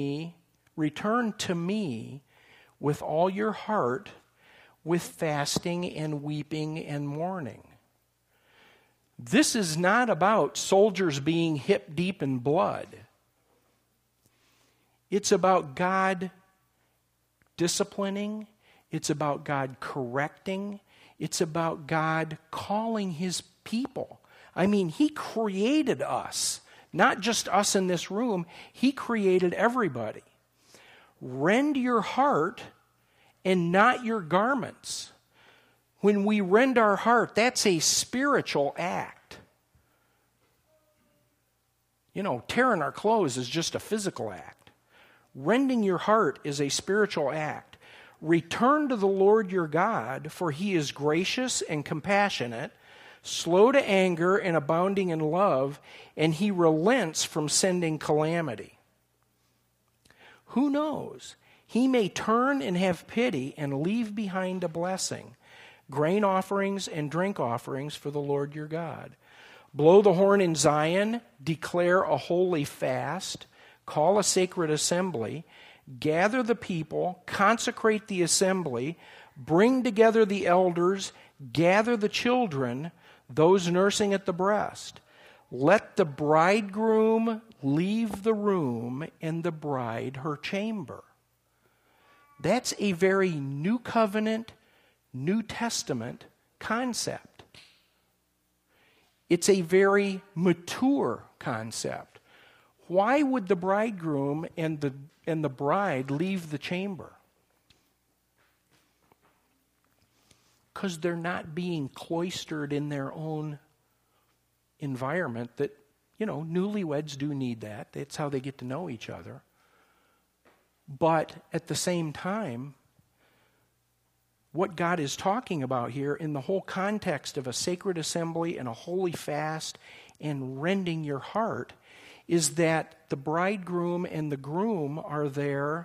to me with all your heart, with fasting and weeping and mourning. This is not about soldiers being hip deep in blood. It's about God disciplining. It's about God correcting. It's about God calling his people. I mean, he created us, not just us in this room. He created everybody. rend your heart and not your garments. When we rend our heart, that's a spiritual act. You know, tearing our clothes is just a physical act. Rending your heart is a spiritual act. Return to the Lord your God, for he is gracious and compassionate, slow to anger and abounding in love, and he relents from sending calamity. Who knows? He may turn and have pity and leave behind a blessing, grain offerings and drink offerings for the Lord your God. Blow the horn in Zion, declare a holy fast, call a sacred assembly, gather the people, consecrate the assembly, bring together the elders, gather the children, those nursing at the breast. Let the bridegroom leave the room and the bride her chamber. That's a very New Covenant, New Testament concept. It's a very mature concept. Why would the bridegroom and the bride leave the chamber? Because they're not being cloistered in their own environment that, you know, newlyweds do need that. That's how they get to know each other. But at the same time, what God is talking about here in the whole context of a sacred assembly and a holy fast and rending your heart is that the bridegroom and the groom are there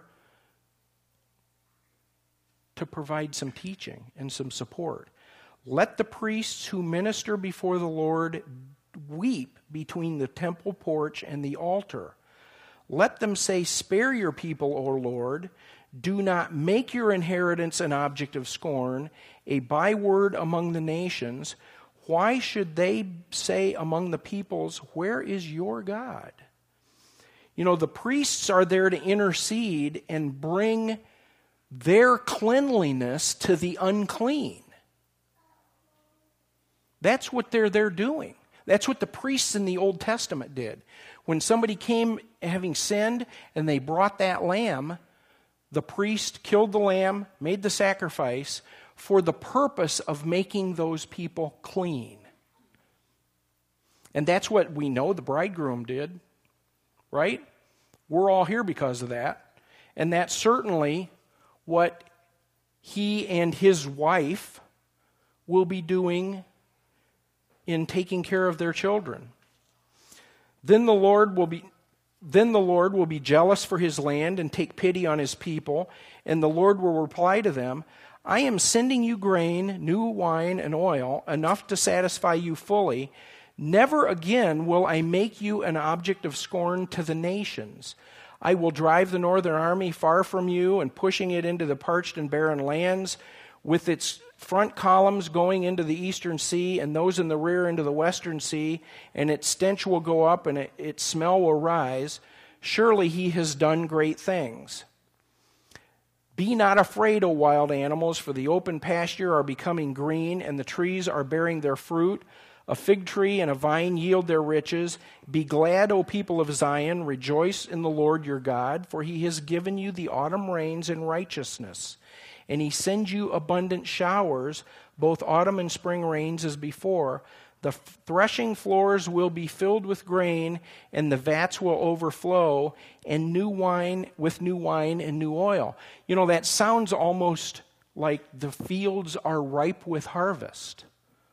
to provide some teaching and some support. Let the priests who minister before the Lord weep between the temple porch and the altar. Let them say, "Spare your people, O Lord. Do not make your inheritance an object of scorn, a byword among the nations. Why should they say among the peoples, 'Where is your God?'" You know, the priests are there to intercede and bring their cleanliness to the unclean. That's what they're there doing. That's what the priests in the Old Testament did. When somebody came having sinned and they brought that lamb, the priest killed the lamb, made the sacrifice for the purpose of making those people clean. And that's what we know the bridegroom did, right? We're all here because of that. And that's certainly what he and his wife will be doing in taking care of their children. Then the Lord will be jealous for his land and take pity on his people, and the Lord will reply to them, "I am sending you grain, new wine, and oil, enough to satisfy you fully. Never again will I make you an object of scorn to the nations. I will drive the northern army far from you and pushing it into the parched and barren lands, with its front columns going into the eastern sea and those in the rear into the western sea, and its stench will go up and its smell will rise. Surely he has done great things. Be not afraid, O wild animals, for the open pasture are becoming green, and the trees are bearing their fruit. A fig tree and a vine yield their riches. Be glad, O people of Zion, rejoice in the Lord your God, for he has given you the autumn rains in righteousness. And he sends you abundant showers, both autumn and spring rains as before. The threshing floors will be filled with grain, and the vats will overflow, and new wine and new oil. You know, that sounds almost like the fields are ripe with harvest.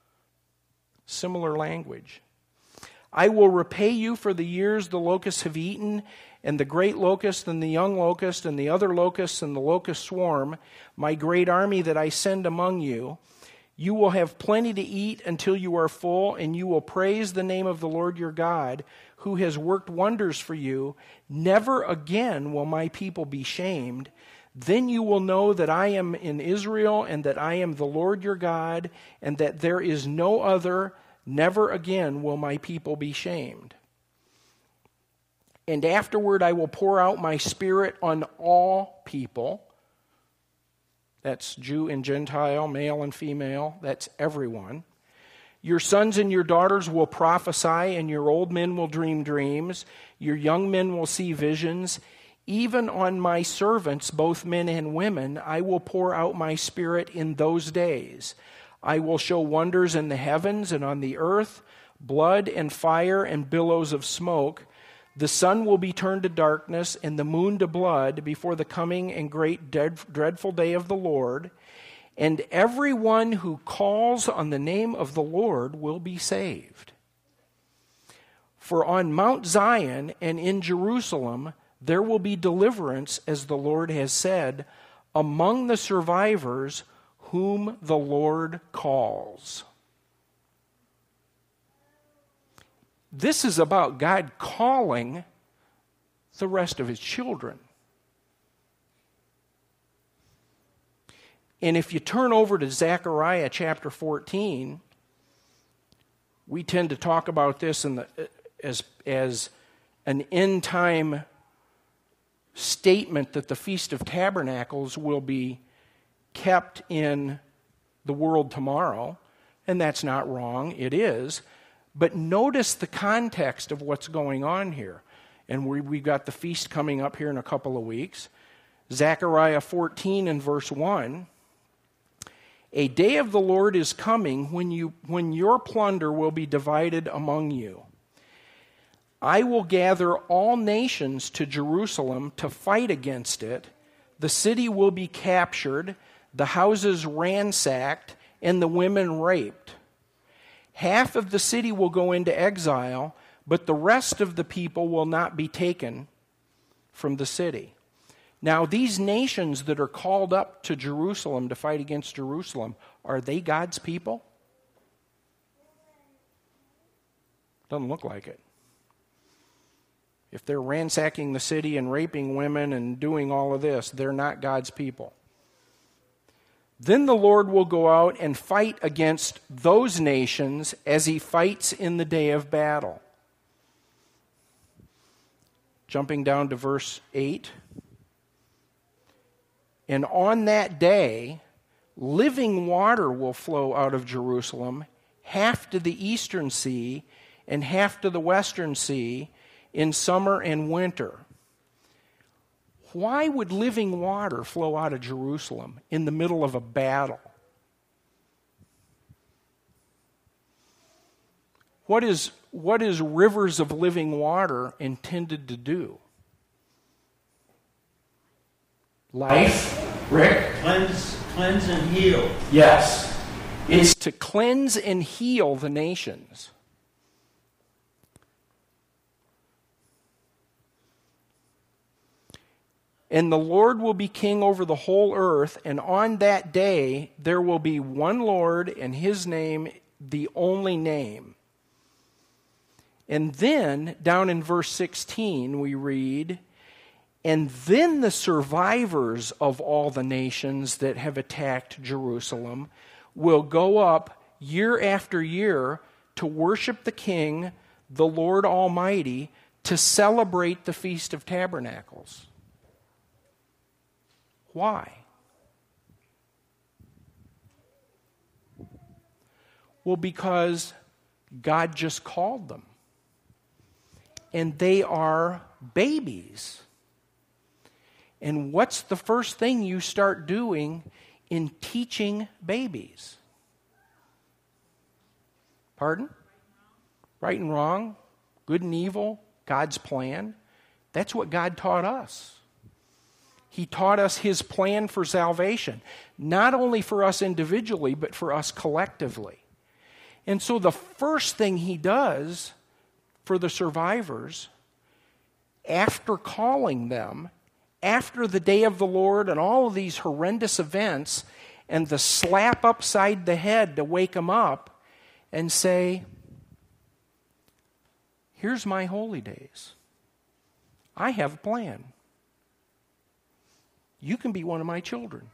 Similar language. I will repay you for the years the locusts have eaten, and the great locust and the young locust and the other locusts and the locust swarm, my great army that I send among you. You will have plenty to eat until you are full, and you will praise the name of the Lord your God, who has worked wonders for you. Never again will my people be shamed. Then you will know that I am in Israel, and that I am the Lord your God, and that there is no other. Never again will my people be shamed. And afterward I will pour out my spirit on all people. That's Jew and Gentile, male and female. That's everyone. Your sons and your daughters will prophesy, and your old men will dream dreams. Your young men will see visions. Even on my servants, both men and women, I will pour out my Spirit in those days. I will show wonders in the heavens and on the earth, blood and fire and billows of smoke. The sun will be turned to darkness and the moon to blood before the coming and great dreadful day of the Lord. And everyone who calls on the name of the Lord will be saved. For on Mount Zion and in Jerusalem there will be deliverance, as the Lord has said, among the survivors whom the Lord calls. This is about God calling the rest of his children. And if you turn over to Zechariah chapter 14, we tend to talk about this as an end-time statement that the Feast of Tabernacles will be kept in the world tomorrow, and that's not wrong, it is. But notice the context of what's going on here. And we've got the feast coming up here in a couple of weeks. Zechariah 14 and verse 1. A day of the Lord is coming when your plunder will be divided among you. I will gather all nations to Jerusalem to fight against it. The city will be captured, the houses ransacked, and the women raped. Half of the city will go into exile, but the rest of the people will not be taken from the city. Now, these nations that are called up to Jerusalem to fight against Jerusalem, are they God's people? Doesn't look like it. If they're ransacking the city and raping women and doing all of this, they're not God's people. Then the Lord will go out and fight against those nations as he fights in the day of battle. Jumping down to verse 8. And on that day, living water will flow out of Jerusalem, half to the eastern sea and half to the western sea, in summer and winter. Why would living water flow out of Jerusalem in the middle of a battle? What is rivers of living water intended to do? Life, Rick? Cleanse and heal. Yes. It's to cleanse and heal the nations. And the Lord will be king over the whole earth, and on that day there will be one Lord, and his name the only name. And then, down in verse 16, we read, and then the survivors of all the nations that have attacked Jerusalem will go up year after year to worship the King, the Lord Almighty, to celebrate the Feast of Tabernacles. Why? Well, because God just called them. And they are babies. And what's the first thing you start doing in teaching babies? Pardon? Right and wrong, good and evil, God's plan. That's what God taught us. He taught us his plan for salvation, not only for us individually, but for us collectively. And so the first thing he does for the survivors, after calling them, after the day of the Lord and all of these horrendous events, and the slap upside the head to wake them up and say, here's my holy days. I have a plan. You can be one of my children.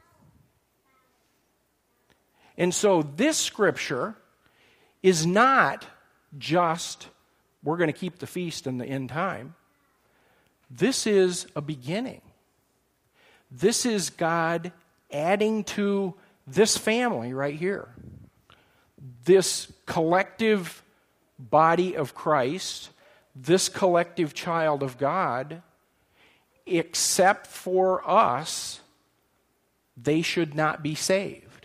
And so this scripture is not just, we're going to keep the feast in the end time. This is a beginning. This is God adding to this family right here. This collective body of Christ, this collective child of God, except for us, they should not be saved.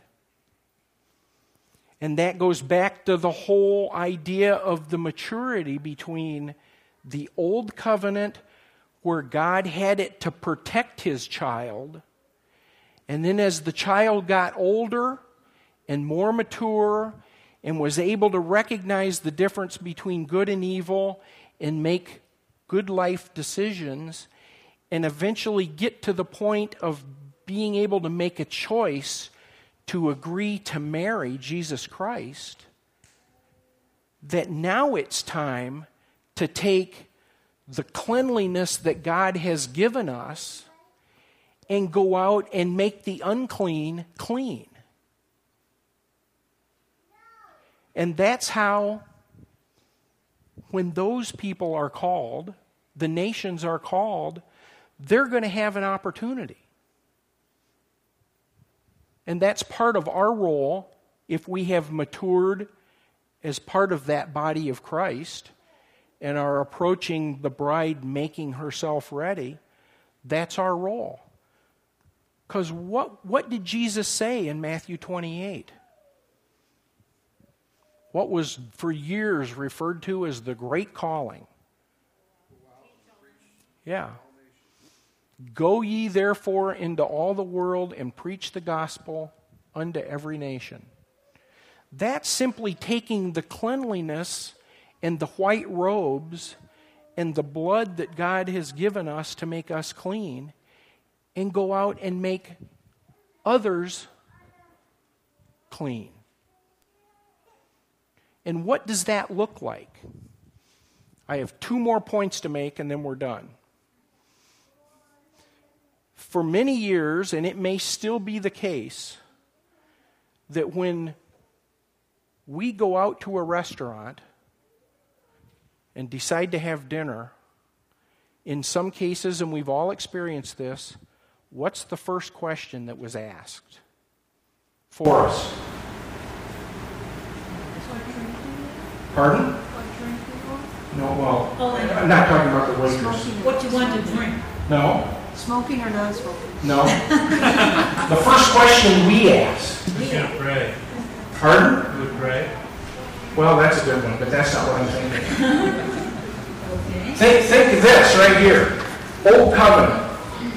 And that goes back to the whole idea of the maturity between the old covenant, where God had it to protect his child, and then as the child got older and more mature and was able to recognize the difference between good and evil and make good life decisions, and eventually get to the point of being able to make a choice to agree to marry Jesus Christ, that now it's time to take the cleanliness that God has given us and go out and make the unclean clean. And that's how, when those people are called, the nations are called, they're going to have an opportunity. And that's part of our role, if we have matured as part of that body of Christ and are approaching the bride making herself ready. That's our role. Because what did Jesus say in Matthew 28? What was for years referred to as the Great Calling. Yeah. Go ye therefore into all the world and preach the gospel unto every nation. That's simply taking the cleanliness and the white robes and the blood that God has given us to make us clean and go out and make others clean. And what does that look like? I have 2 more points to make and then we're done. For many years, and it may still be the case, that when we go out to a restaurant and decide to have dinner, in some cases, and we've all experienced this, what's the first question that was asked for us? Pardon? No, well, I'm not talking about the waitress. What you want to drink? No. Smoking or non-smoking? No. The first question we ask. Who's going to pray? Pardon? Who would pray? Well, that's a good one, but that's not what I'm thinking. Okay. Think of this right here. Old Covenant.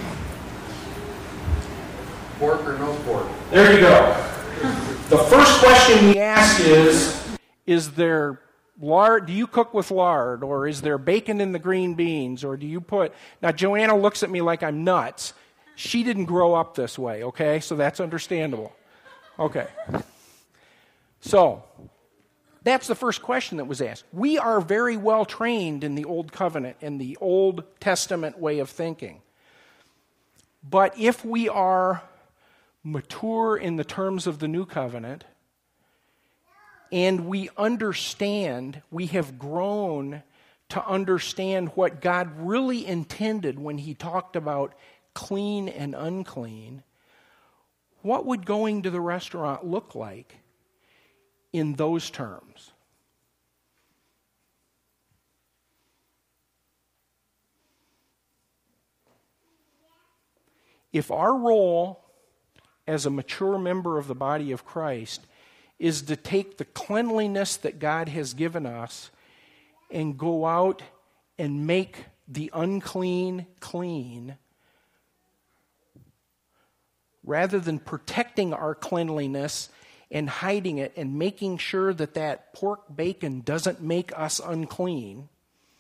Pork or no pork? There you go. The first question we ask is there lard? Do you cook with lard? Or is there bacon in the green beans? Or do you put... Now, Joanna looks at me like I'm nuts. She didn't grow up this way, okay? So that's understandable. Okay. So, that's the first question that was asked. We are very well trained in the Old Covenant, in the Old Testament way of thinking. But if we are mature in the terms of the New Covenant, and we understand, we have grown to understand what God really intended when he talked about clean and unclean, what would going to the restaurant look like in those terms? If our role as a mature member of the body of Christ is to take the cleanliness that God has given us and go out and make the unclean clean, rather than protecting our cleanliness and hiding it and making sure that that pork bacon doesn't make us unclean,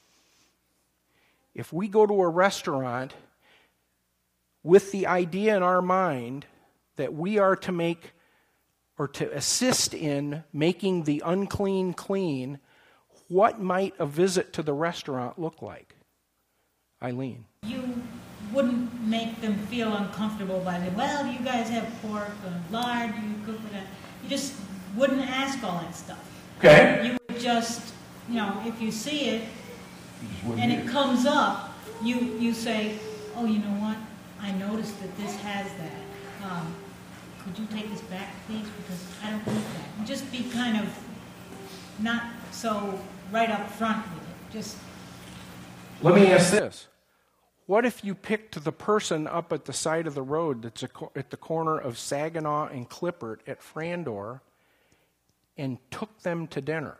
if we go to a restaurant with the idea in our mind that we are to make or to assist in making the unclean clean, what might a visit to the restaurant look like? Eileen. You wouldn't make them feel uncomfortable by the, well, you guys have pork and lard, you cook with that. You just wouldn't ask all that stuff. Okay. You would just, if you see it and it comes up, you say, oh, you know what? I noticed that this has that. Could you take this back, please? Because I don't need that. And just be kind of not so right up front with it. Just let me ask this. What if you picked the person up at the side of the road that's at the corner of Saginaw and Clippert at Frandor and took them to dinner?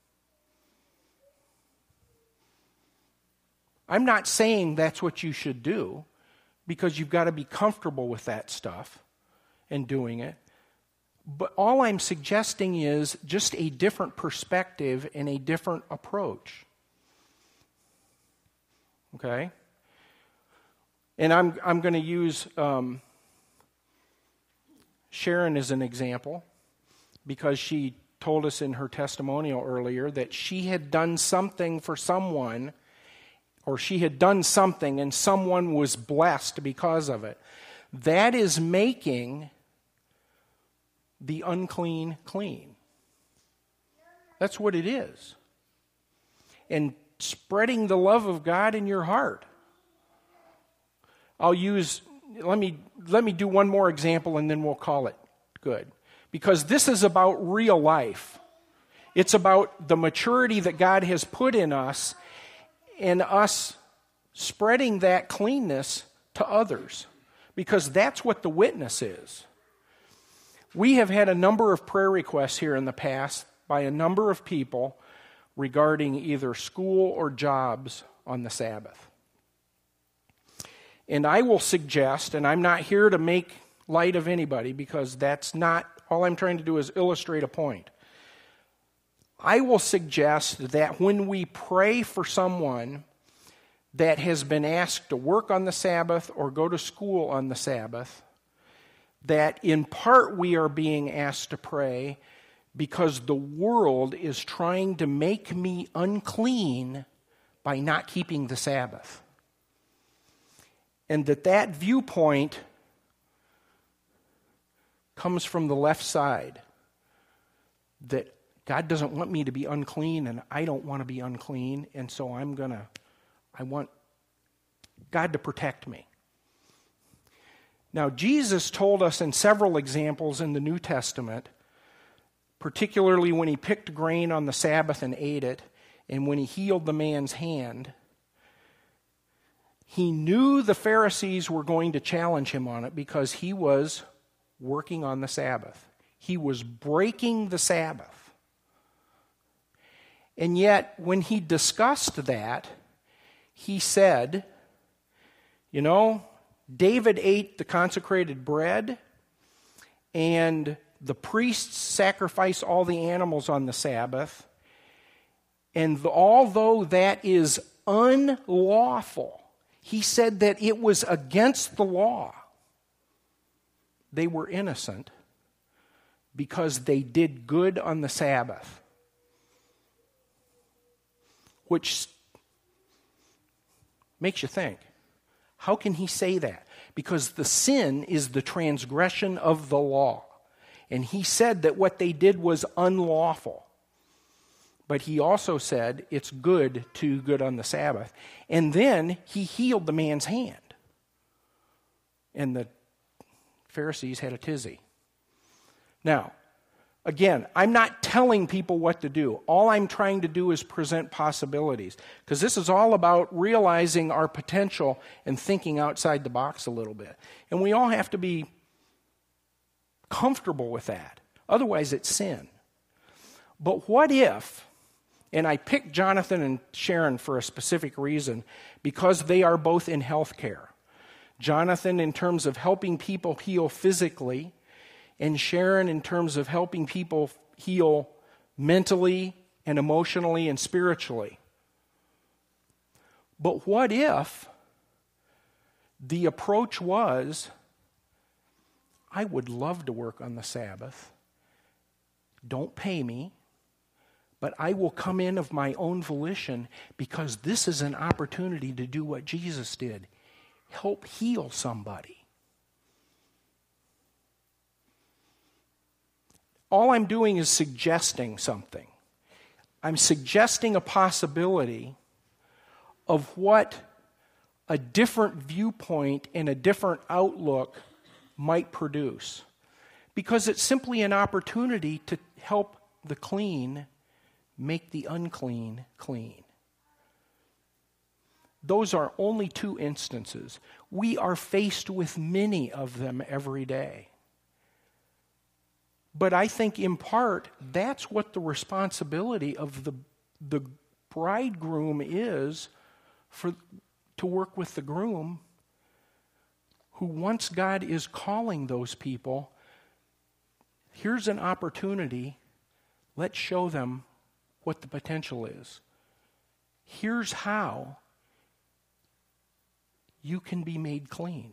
I'm not saying that's what you should do, because you've got to be comfortable with that stuff and doing it. But all I'm suggesting is just a different perspective and a different approach. Okay? And I'm going to use Sharon as an example, because she told us in her testimonial earlier that she had done something for someone, or she had done something and someone was blessed because of it. That is making the unclean clean. That's what it is. And spreading the love of God in your heart. Let me do one more example and then we'll call it good. Because this is about real life. It's about the maturity that God has put in us and us spreading that cleanness to others. Because that's what the witness is. We have had a number of prayer requests here in the past by a number of people regarding either school or jobs on the Sabbath. And I will suggest, and I'm not here to make light of anybody, because that's not, all I'm trying to do is illustrate a point. I will suggest that when we pray for someone that has been asked to work on the Sabbath or go to school on the Sabbath, that in part we are being asked to pray because the world is trying to make me unclean by not keeping the Sabbath. And that viewpoint comes from the left side. That God doesn't want me to be unclean, and I don't want to be unclean, and so I want God to protect me. Now, Jesus told us in several examples in the New Testament, particularly when he picked grain on the Sabbath and ate it, and when he healed the man's hand, he knew the Pharisees were going to challenge him on it because he was working on the Sabbath. He was breaking the Sabbath. And yet, when he discussed that, he said, David ate the consecrated bread, and the priests sacrifice all the animals on the Sabbath, and although that is unlawful, he said that it was against the law. They were innocent because they did good on the Sabbath. Which makes you think, how can he say that? Because the sin is the transgression of the law. And he said that what they did was unlawful. But he also said it's good to do good on the Sabbath. And then he healed the man's hand. And the Pharisees had a tizzy. Now, again, I'm not telling people what to do. All I'm trying to do is present possibilities. Because this is all about realizing our potential and thinking outside the box a little bit. And we all have to be comfortable with that. Otherwise, it's sin. But what if, and I picked Jonathan and Sharon for a specific reason, because they are both in healthcare. Jonathan in terms of helping people heal physically, and Sharon in terms of helping people heal mentally and emotionally and spiritually. But what if the approach was, I would love to work on the Sabbath. Don't pay me, but I will come in of my own volition because this is an opportunity to do what Jesus did. Help heal somebody. All I'm doing is suggesting something. I'm suggesting a possibility of what a different viewpoint and a different outlook might produce. Because it's simply an opportunity to help the clean make the unclean clean. those are only 2 instances. We are faced with many of them every day. But I think in part, that's what the responsibility of the bridegroom is to work with the groom, who once God is calling those people, here's an opportunity, let's show them what the potential is. Here's how you can be made clean.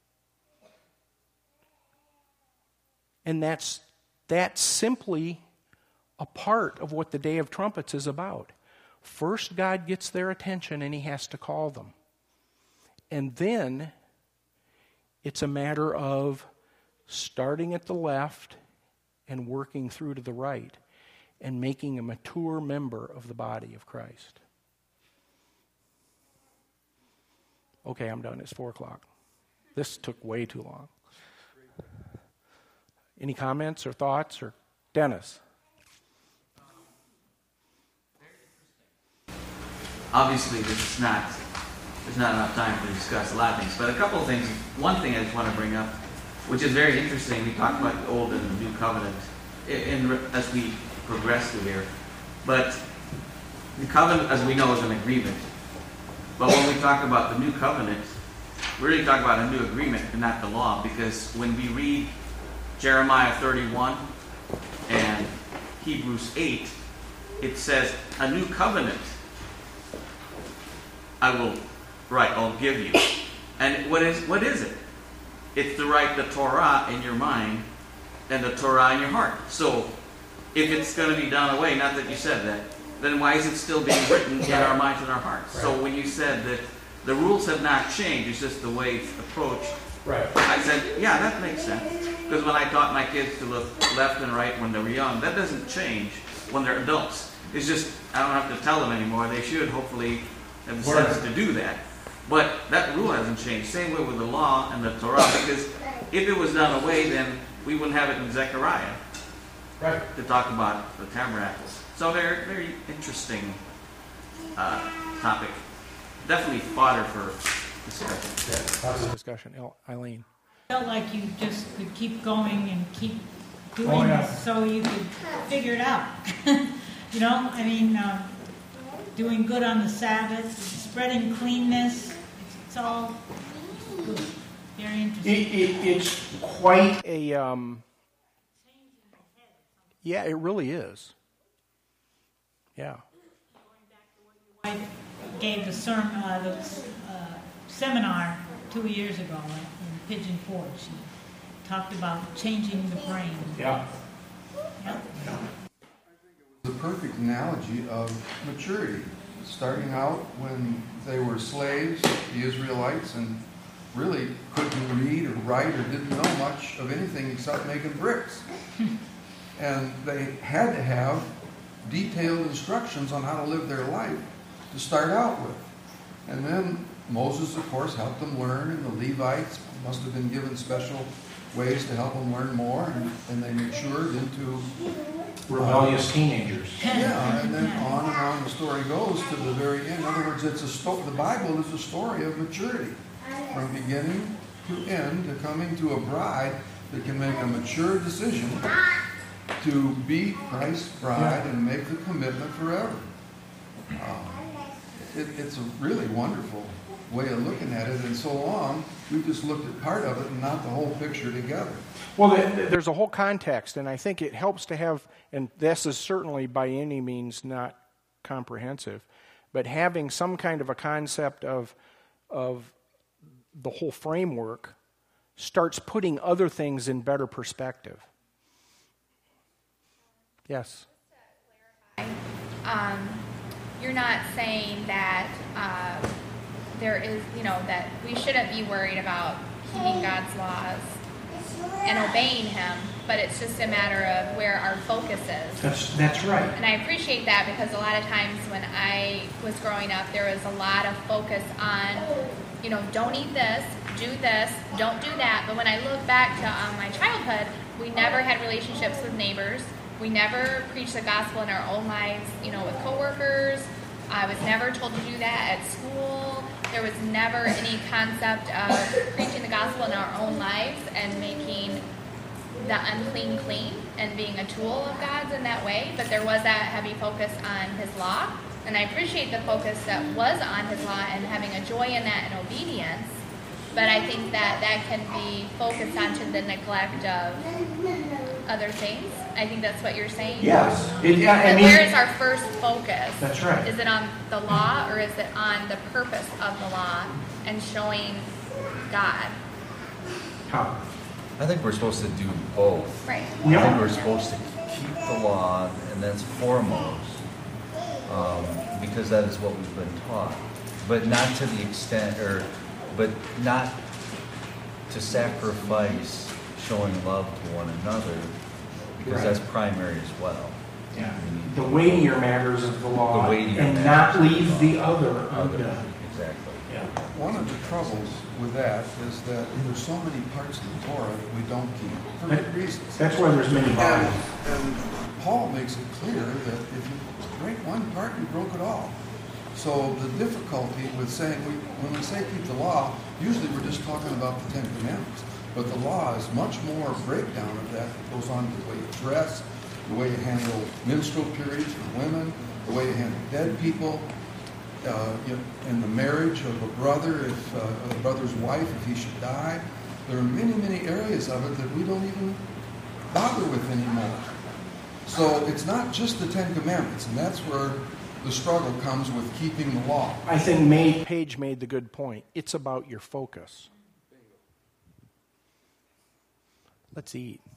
And that's simply a part of what the Day of Trumpets is about. First, God gets their attention and he has to call them. And then it's a matter of starting at the left and working through to the right and making a mature member of the body of Christ. Okay, I'm done. It's 4 o'clock. This took way too long. Any comments or thoughts? Or Dennis? Obviously, there's not enough time to discuss a lot of things, but a couple of things. One thing I just want to bring up, which is very interesting, we talked about the Old and the New Covenant as we progress through here. But the covenant, as we know, is an agreement. But when we talk about the New Covenant, we really talk about a new agreement and not the law, because when we read Jeremiah 31 and Hebrews 8, it says, a new covenant I'll give you. And what is it? It's to write the Torah in your mind and the Torah in your heart. So, if it's going to be done away, not that you said that, then why is it still being written in our minds and our hearts? Right. So when you said that the rules have not changed, it's just the way it's approached, right. I said, yeah, that makes sense. Because when I taught my kids to look left and right when they were young, that doesn't change when they're adults. It's just, I don't have to tell them anymore. They should hopefully have the sense to do that. But that rule hasn't changed. Same way with the law and the Torah, because if it was done away, then we wouldn't have it in Zechariah, right, to talk about the tabernacles. So they're very interesting topic. Definitely fodder for discussion. Lots of discussion. Eileen. Felt like you just could keep going and keep doing this so you could figure it out. You know, I mean, doing good on the Sabbath, spreading cleanness, it's all good. Very interesting. It's quite a, yeah, it really is. Yeah. My wife gave the seminar 2 years ago in Pigeon Forge. She talked about changing the brain. Yeah. Yep. Yeah. The perfect analogy of maturity. Starting out when they were slaves, the Israelites, and really couldn't read or write or didn't know much of anything except making bricks. And they had to have detailed instructions on how to live their life to start out with. And then Moses, of course, helped them learn, and the Levites must have been given special ways to help them learn more, and they matured into rebellious teenagers. Yeah, and then on the story goes to the very end. In other words, the Bible is a story of maturity, from beginning to end, to coming to a bride that can make a mature decision to be Christ's bride and make the commitment forever. It's a really wonderful way of looking at it, and so long we've just looked at part of it and not the whole picture together. Well, there's a whole context, and I think it helps to have, and this is certainly by any means not comprehensive, but having some kind of a concept of the whole framework starts putting other things in better perspective. Yes? You're not saying that there is, that we shouldn't be worried about keeping God's laws and obeying Him, but it's just a matter of where our focus is. That's right. And I appreciate that, because a lot of times when I was growing up, there was a lot of focus on, don't eat this, do this, don't do that. But when I look back to my childhood, we never had relationships with neighbors. We never preached the gospel in our own lives, with coworkers. I was never told to do that at school. there was never any concept of preaching the gospel in our own lives and making the unclean clean and being a tool of God's in that way, but there was that heavy focus on his law, and I appreciate the focus that was on his law and having a joy in that and obedience, but I think that that can be focused on to the neglect of other things. I think that's what you're saying. Yes. Where is our first focus? That's right. Is it on the law or is it on the purpose of the law and showing God? How? I think we're supposed to do both. Right. I think we're supposed to keep the law, and that's foremost, because that is what we've been taught. But not to the extent, but not to sacrifice showing love to one another, because that's primary as well. Yeah. The weightier matters of the law, and not leave the other undone. Exactly. Yeah. One of the troubles with that is that there's so many parts of the Torah that we don't keep for good reasons. That's why there's many volumes. And Paul makes it clear that if you break one part, you broke it all. So the difficulty with saying, when we say keep the law, usually we're just talking about the Ten Commandments. But the law is much more a breakdown of that. It goes on to the way you dress, the way you handle menstrual periods for women, the way you handle dead people, in the marriage of a brother, if a brother's wife, if he should die. There are many, many areas of it that we don't even bother with anymore. So it's not just the Ten Commandments, and that's where the struggle comes with keeping the law. I think Paige made the good point. It's about your focus. Let's eat.